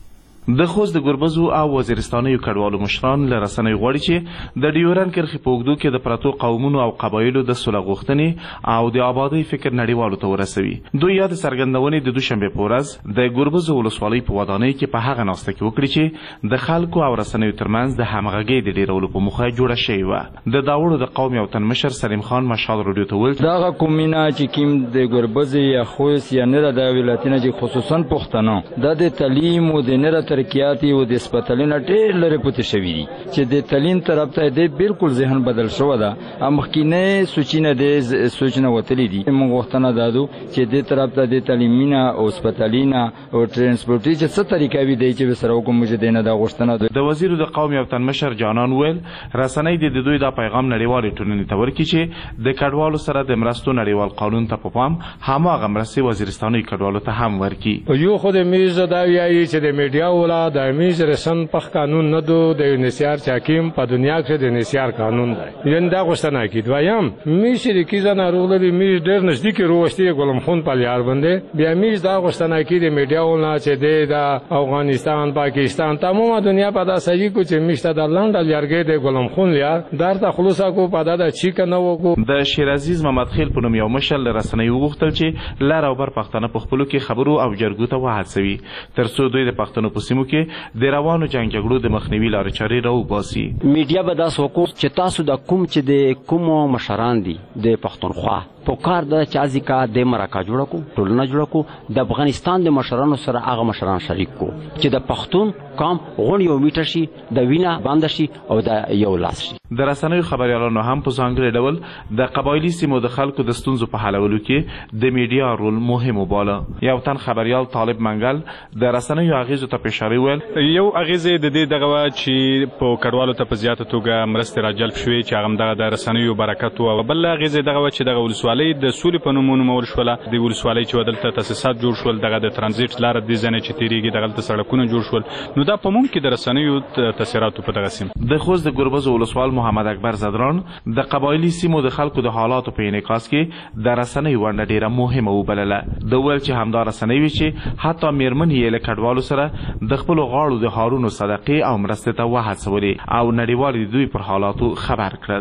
د خوست د ګوربزو او وزیرستانیو کډوالو مشران له رسنیو غواړي چې د ډیورنډ کرښې په اوږدو کې د پرتو قومونو او قبایلو د سوله غوښتنې او د آبادۍ فکر نړیوالو ته ورسوي. دوی یاد څرګندونې د دوشنبې په ورځ د ګوربزو ولسوالۍ په ودانۍ کې په هغه ناسته کې وکړي چې د خلکو او رسنیو ترمنځ د همغږۍ د ډیرولو په موخه جوړه شوې وه. د داوړو د قوم یو تن مشر سلیم خان مشال راډیو ته وویل دغه قومونه چې کوم د ګوربزې یا خوست یا نره د ولایتونه چې خصوصا پښتانه د تعلیم او د نره ترقیاتي او د سپټالینه ډېر لري پته شوی دي چې د تعلیم طرف ته د بالکل ذهن بدل شو ده. مخکینه سوچینه د سوچنه وتلې دي موږ وختونه دادو چې د طرف ته د تعلیمینه او سپټالینه او ترانسپورټي چې څه طریقې وي دی چې سره کوم چې دینه د غوښتنه د وزیر د قوم یو تن مشر جانان ویل رسنۍ د دوی د پیغام نړیوالې ټولنې ته ورکړي چې د کډوالو سره د مرستو نړیوال قانون ته په پام هماغه مرستې وزیرستاني کډوالو ته هم ورکړي. یو خو د میز دا ویایي چې د میډیا ولا د میز رسن په قانون نه دو د نسیار حکیم په دنیا کې د نسیار قانون دی یندا غوښتنه کی دویم میز کی ځنه روغلي میز ډېر نزدیک روشتي ګلم خون په یار باندې بیا میز دا غوښتنه کی د میډیا ولا چې د افغانستان پاکستان تمامه دنیا په دا صحیح کو چې میشته د لندن یارګې د ګلم خون یار درته خلاصه کو په دا چې کنه وکړو. د شیر عزیز محمد خیل په نوم یو مشر رسنۍ وغوښتل چې لار او بر پښتنه په خپلو کې خبرو او جرګو ته وهڅوي ترڅو دوی د پښتنو په سیمو کې د روانو جنگ جګړو د مخنیوي لارې چارې راوباسي. میډیا به دا سوکو چې تاسو د کوم چې د کوم مشران دي د پښتونخوا په کار د چازي کا د مرکه جوړ کو ټولنه جوړ کو د افغانستان د مشرانو سره هغه مشران شریک کو چې د پښتون قوم غون یو میټر شي د وینا باندې شي او د یو لاس شي. د رسنیو خبريالانو هم په ځانګړي ډول د قبایلی سیمو د خلکو د ستونزو په حلولو کې د میډیا رول مهم وباله. یو تن خبريال طالب منګل د رسنیو اغیزو ته اشاره ویل یو اغیزه د دې دغه چې په کډوالو ته په زیاته توګه مرستې راجلب شوې چې هغه دغه د رسنیو برکت او بل اغیزه دغه چې دغه ولسوالۍ د سولې په نوم نومول شوله د ولسوالۍ چې ودلته تاسیسات جوړ شول دغه د ترانزیت لار د ځنه چې تیریږي دغه د سړکونو جوړ شول نو دا په ممکن د رسنیو تاثیراتو په دغه سیم. د خوست د ګوربز ولسوال محمد اکبر زدران د قبایلی سیمو د خلکو د حالاتو په انعکاس کې د رسنیو ونډه ډیره مهمه وبلله. د ویل چې همدا رسنۍ وي چې حتی میرمن یې له کډوالو سره د خپل غاړو د هارونو صدقې او مرستې ته وهڅولې او نړیوال دوی پر حالاتو خبر کړل.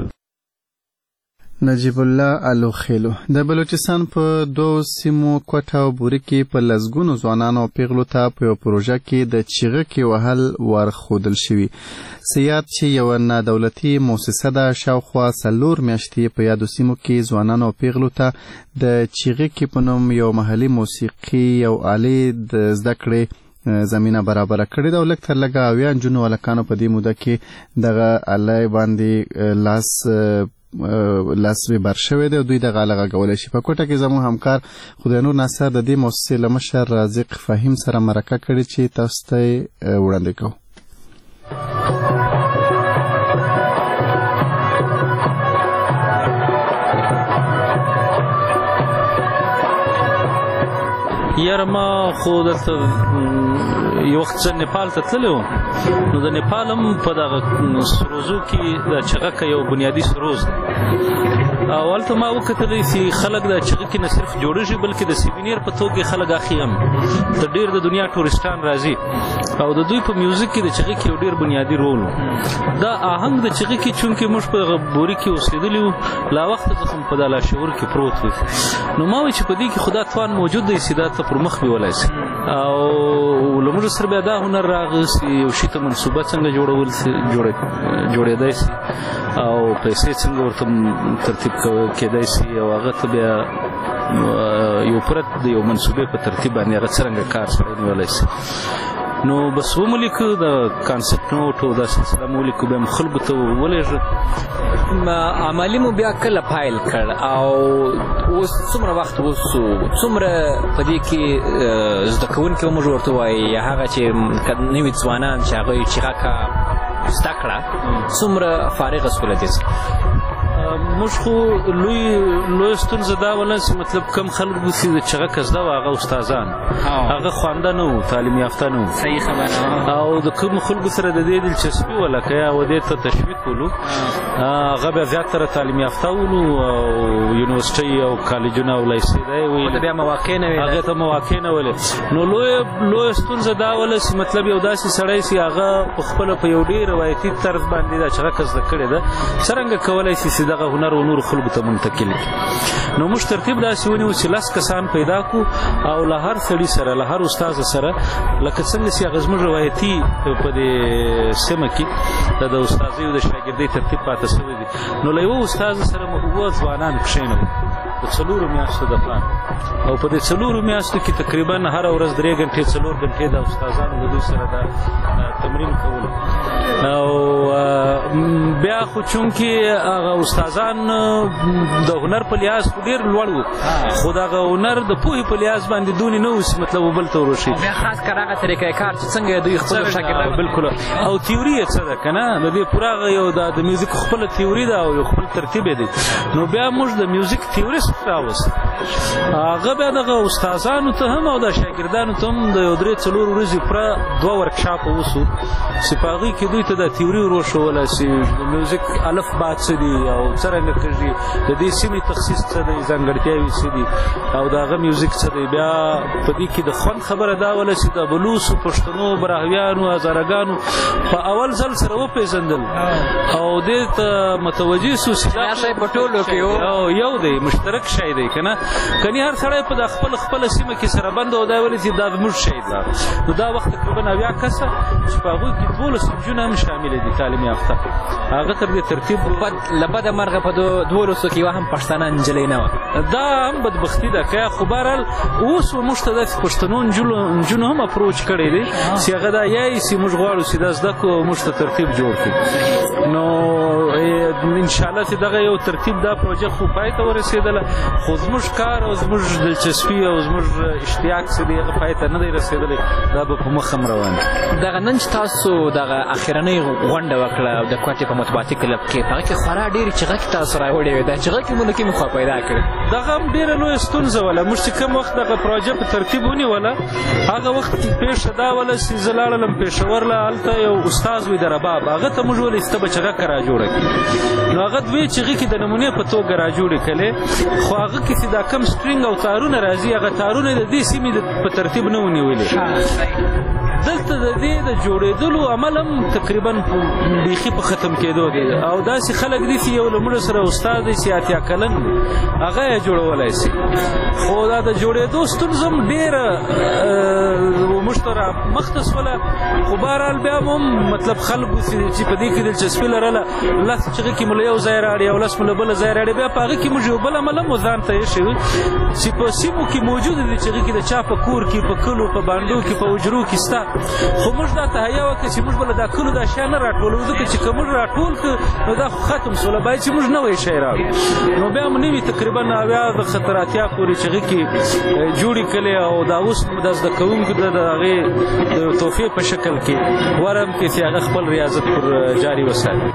نجیب الله الوخیلو د بلوچستان په دوه سیمو کوټه او بوري کې په لزګونو ځوانانو پیغلو ته په پروژه کې د چیغه کې وهل ورخودل شوی. سیاد چې یو نه دولتي مؤسسه ده شاوخوا 4 میاشتې په یادو سیمو کې ځوانانو پیغلو ته د چیغه کې په نوم یو محلي موسیقي او آلې د زده کړې زمینه برابره کړې ده او لږ تر لږه 80 نجونو هلکانو په دې موده کې دغه الی باندې لاس بر شوی دی او دوی دغه اله غږولی شي. په کوټه کې زموږ همکار خدای نور ناصر د دې مؤسسې له مشر رازق فهیم سره مرکه کړې چې تاسو ته وړاندې کوو. یاره ما خو دلته یو وخت نیپال ته تللی وم نو د نیپال هم په دغه سروزو کې د چغکه یو بنیادي سروز دی او هلته ما وکتلی چې خلک د چغکې نه صرف جوړېږي بلکې د سیوینیر په توګې خلک اخلي هم د ډېر د دنیا ټورستان راځي او د دوی په میوزیک کې د چغکې یو ډېر بنیادي رول و. دا آهنګ د چغکې چونکې موږ په بوري کې اوسېدلي وو لا وخته څخه په دا لاشعور کې پروت و نو ما وایي چې په دې کې خو دا توان موجود دی چې دا ته پر مخ بیولی شي او له موږ سره بیا دا هنر راغی چې یو شي ته منصوبه څنګه جوړېدی شي او پیسې څنګه ورته ترتیب کېدی شي او هغه ته بیا یو پرت د یو منصوبې په ترتیب باندې هغه څرنګه کار سړی نیولی شي. نو بس وملیکو د کانسپټ نوټ او دا سلسله مو ولیکو بیا مو خلکو ته ولیږه. عملي مو بیا کله پایل کړ او اوس څومره وخت وسو څومره په دې کې زده کوونکي موږ ورته وایي هغه چې نوي ځوانان چې هغوی چغکه زده کړه څومره فارغه سوله دې موږ خو لوی ستونزه دا وله چې مطلب کم خلک چې د چغکه زده وو هغه استادان هغه خوانده نه وو تعلیم یافته نه وو صحیح خبره او د کومو خلکو سره د دې دلچسپي وله که یا دې ته تشویق ولو هغه بیا زیاتره تعلیم یافته ولو او یونیورسټۍ او کالجونه او لیسې دا یې ویل بیا مواقع نه ویل هغې ته مواقع نه ولې نو لویه ستونزه دا وله چې مطلب یو داسې سړی چې هغه په خپله په یو ډېر روایتي طرز باندې دا چغکه زده کړې ده څرنګه کولی شي چې دغه هنر و نور خلکو ته منتقل کړي. نو موږ ترتیب داسې ونیو چې 10 کسان پیدا کړو او له هر سړي سره له هر استاد سره لکه څنګه چې هغه زموږ روایتي په دې سیمه کې د استادۍ او د شاګردۍ ترتیب پاتې شوی دی نو له یوه استاد سره موږ 2 ځوانان کښېنوو د 4 میاشتو دپاره او په دې 4 میاشتو کې تقریبا هره ورځ 3 غنټې 4 غنټې د استادانو د دوی سره دا تمرین کولو او بیا خو چونکې هغه استادان د هنر په لحاظ خو ډېر لوړ وو خو د هغه هنر د پوهې په لحاظ باندې دونې نه وو چې مطلب بل ته وروښي بیا خاص کر هغه طریقه کار چې څنګه دوی خپل شاګردان بالکل او تیوري یې څه ده که نه د دې پوره هغه یو د میوزیک خپله تیوري ده او یو خپل ترتیب یې دی نو بیا موږ د میوزیک تیوریست راوست هغه بیا دغه استادانو ته هم او د شاګردانو ته هم د یو 3-4 ورځې پوره 2 ورکشاپ وسو چې په هغې کې دوی ته دا تیوري وروښوله چې د میوزیک الف باد څه دي او څرنګه کېږي د دې سیمې تخصیص څه دی ځانګړتیاوې څه دي او د هغه میوزیک څه دی. بیا په دې کې د خوند خبره دا وله چې د بلوسو پښتنو براهویانو هزارهګانو په اول ځل سره وپېژندل او دې ته متوجه سو چې دا شی په ټولو کې یو دی مشترک شی دی که نه کني هر سړی په د خپله سیمه کې سره بند او دا ولې چې دا زموږ شی دی نو دا وخت تقریبا 80 کسه چې په هغوی کې 12 نجونې هم شاملې دي تعلیم یافته هغه تر دې ترتیب له بده مرغه په 12 کې یوه هم پښتانه نجلۍ نه وه دا هم بدبختي ده که خو بهرحال اوس موږ ته داسې پښتنو نجونو هم اپروچ کړی دی چې هغه دا یایي چې موږ غواړو چې دا زده کړو او موږ ته ترتیب جوړ کړي نو انشاءالله چې دغه یو ترتیب دا پروژه خو پای ته ورسېدله خو زموږ کار او زموږ دلچسپي او زموږ اشتیاق چې دی هغه پای ته نه دی رسېدلی دا به په مخ هم روان دغه نن چې تاسو دغه اخرنۍ غونډه وکړه د کوټې په مطبوعاتي کلب کې په هغې کې خورا ډېرې چغکې تاسو راوړې وې دا چغکې مو له کومې خوا پیدا کړې دغه هم ډېره لویه ستونزه وله موږ چې کوم وخت دغه پروژه په ترتیب ونیوله هغه وخت کې پیښه دا وله چې زه لاړلم پېښور له هلته یو استاد وي د رباب هغه ته موږ ویلې چې ته به چغکه راجوړه کړي نو هغه 2 چغکې د نمونې په توګه راجوړې کړې خو هغه کې چې دا کم سټرینګ او تارونه راځي هغه تارونه د دې سیمې په ترتیب نه ونیولې دلته د دې د جوړېدلو عمل هم تقریبا بیخي په ختم کېدو دی او داسې خلک دي چې یو له مړه سره استاد دی چې اتیا کلن هغه یې جوړولی شي خو دا د جوړېدو ستونزه هم ډېره موږ ته رامخته شوله خو بهرحال بیا هم مطلب خلکو چې په دې کې دلچسپي لرله لس چغې کې مو له یو ځای راړي او لس مو له بله ځای راړي بیا په هغه کې موږ یو بل عمل هم ځان ته ایښی وي چې په سیمو کې موجوده دي چې هغې کې د چا په کور کې په کلو په بانډو کې په حجرو کې شته خو موږ دا تهیه وکړه چې موږ به له دا کلو دا شیان نه راټولوو ځکه چې که موږ راټول کړو نو دا خو ختم شوله باید چې موږ نوی شی راوړو نو بیا مو نوي تقریبا اویا د خطر اتیا پورې چې هغې کې جوړې کړلې او دا اوس د زده کوونکو د هغې د تحفې په شکل کې ورم کې چې هغه خپل ریاضت پر جاري وساتي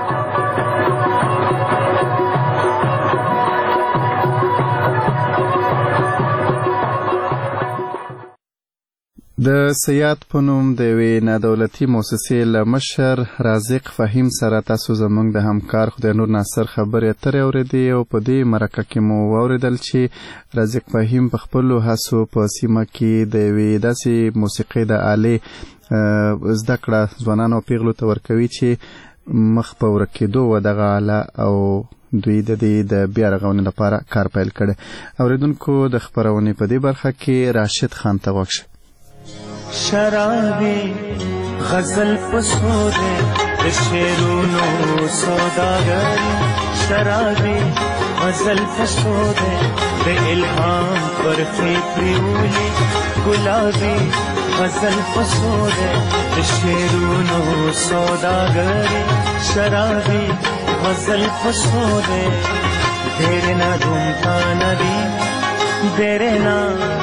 د سیاد په نوم د یوې نادولتي موسسې له مشر رازق فهیم سره تاسو زموږ د همکار خدای نور ناصر خبرې اترې اورېدې او په دې مرکه کې مو واورېدل چې رازق فهیم په خپلو هڅو په سیمه کې د یوې داسې موسیقۍ د آلې زده کړه ځوانانو او پیغلو ته ورکوي چې مخ په ورکېدو و دغه آله او دوی د دې د بیا رغونې لپاره کار پیل کړی اورېدونکو د خپرونې په دې برخه کې راشد خان ته غوږ شه شرابی غزل پسوده د شعرونو سوداګری شرابی غزل پسوده د الهام پر فکرولي گلابی غزل پسوده د شعرونو سوداګری شرابی غزل پسوده تیرے نا گھومتا ندی دیرے نا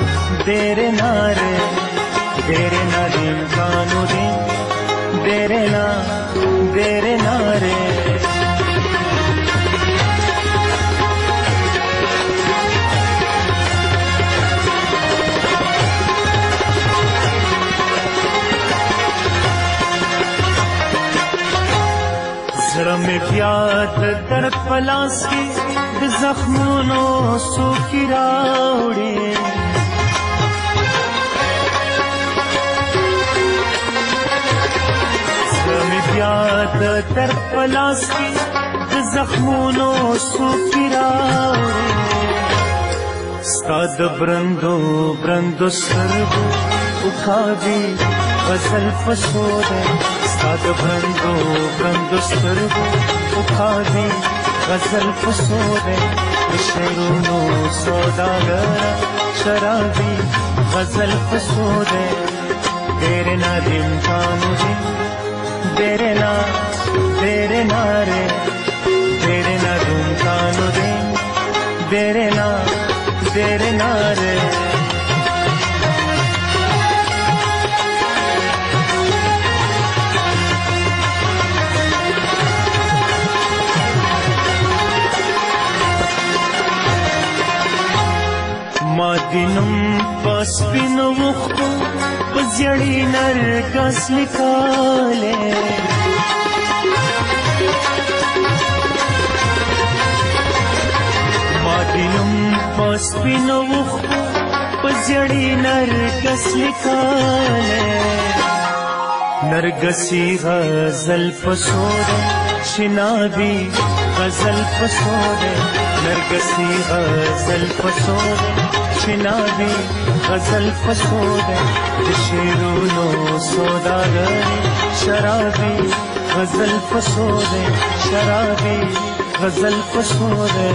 رے دیرے نا دن کانو دن دیرے نا رے زړه مې بیا د درد په لاس کې د زخمونو څوکې راوړې بیا د درد په لاس کې د زخمونو څوکې راوړې ستا د برندو سترګو وکاږي غزل په سوده ستا د برندو سترګو وکاږي غزل په سوده د شعرونو سوداګره شرابي غزل په سوده تیرے نا دن کانو دن دیرے نا رے دیرے نا دن کانو دن دیرے نا رے ما دینم پس پینو وختو پزیړی نرګس لیکاله ما دینم پس پینو وختو پزیړی نرګس لیکاله نرګسی غزل پسوده شنابی غزل پسوده نرګسی غزل پسوده شنابی غزل پسوده د شعرونو سوداګری شرابی غزل پسوده شرابی غزل پسوده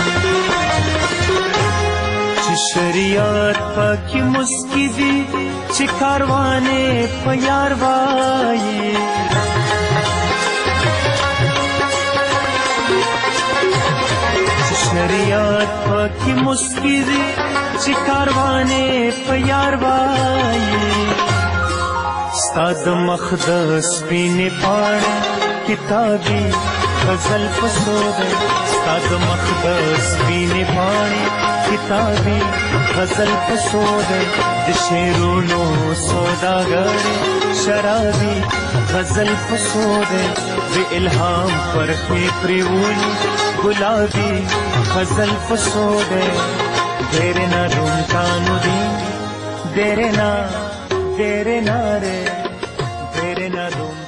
شریعت پاکی مسکی دی چې کاروانې په یار وایي شریعت پکې مسکی دي چې کاروانې په یار وایي ستا د مخ د سپینې پاڼې کتابي غزل پسو دی ستا د مخ د سپینې پاڼې کتابي غزل پسو دی د شعرونو سوداګرې شرابي غزل پسو دی د الهام پرخې پریولي گلابی غزل پسو دے دیرے نا ڈھونڈتانو دی دیرے نا رے دیرے نا ڈھونڈ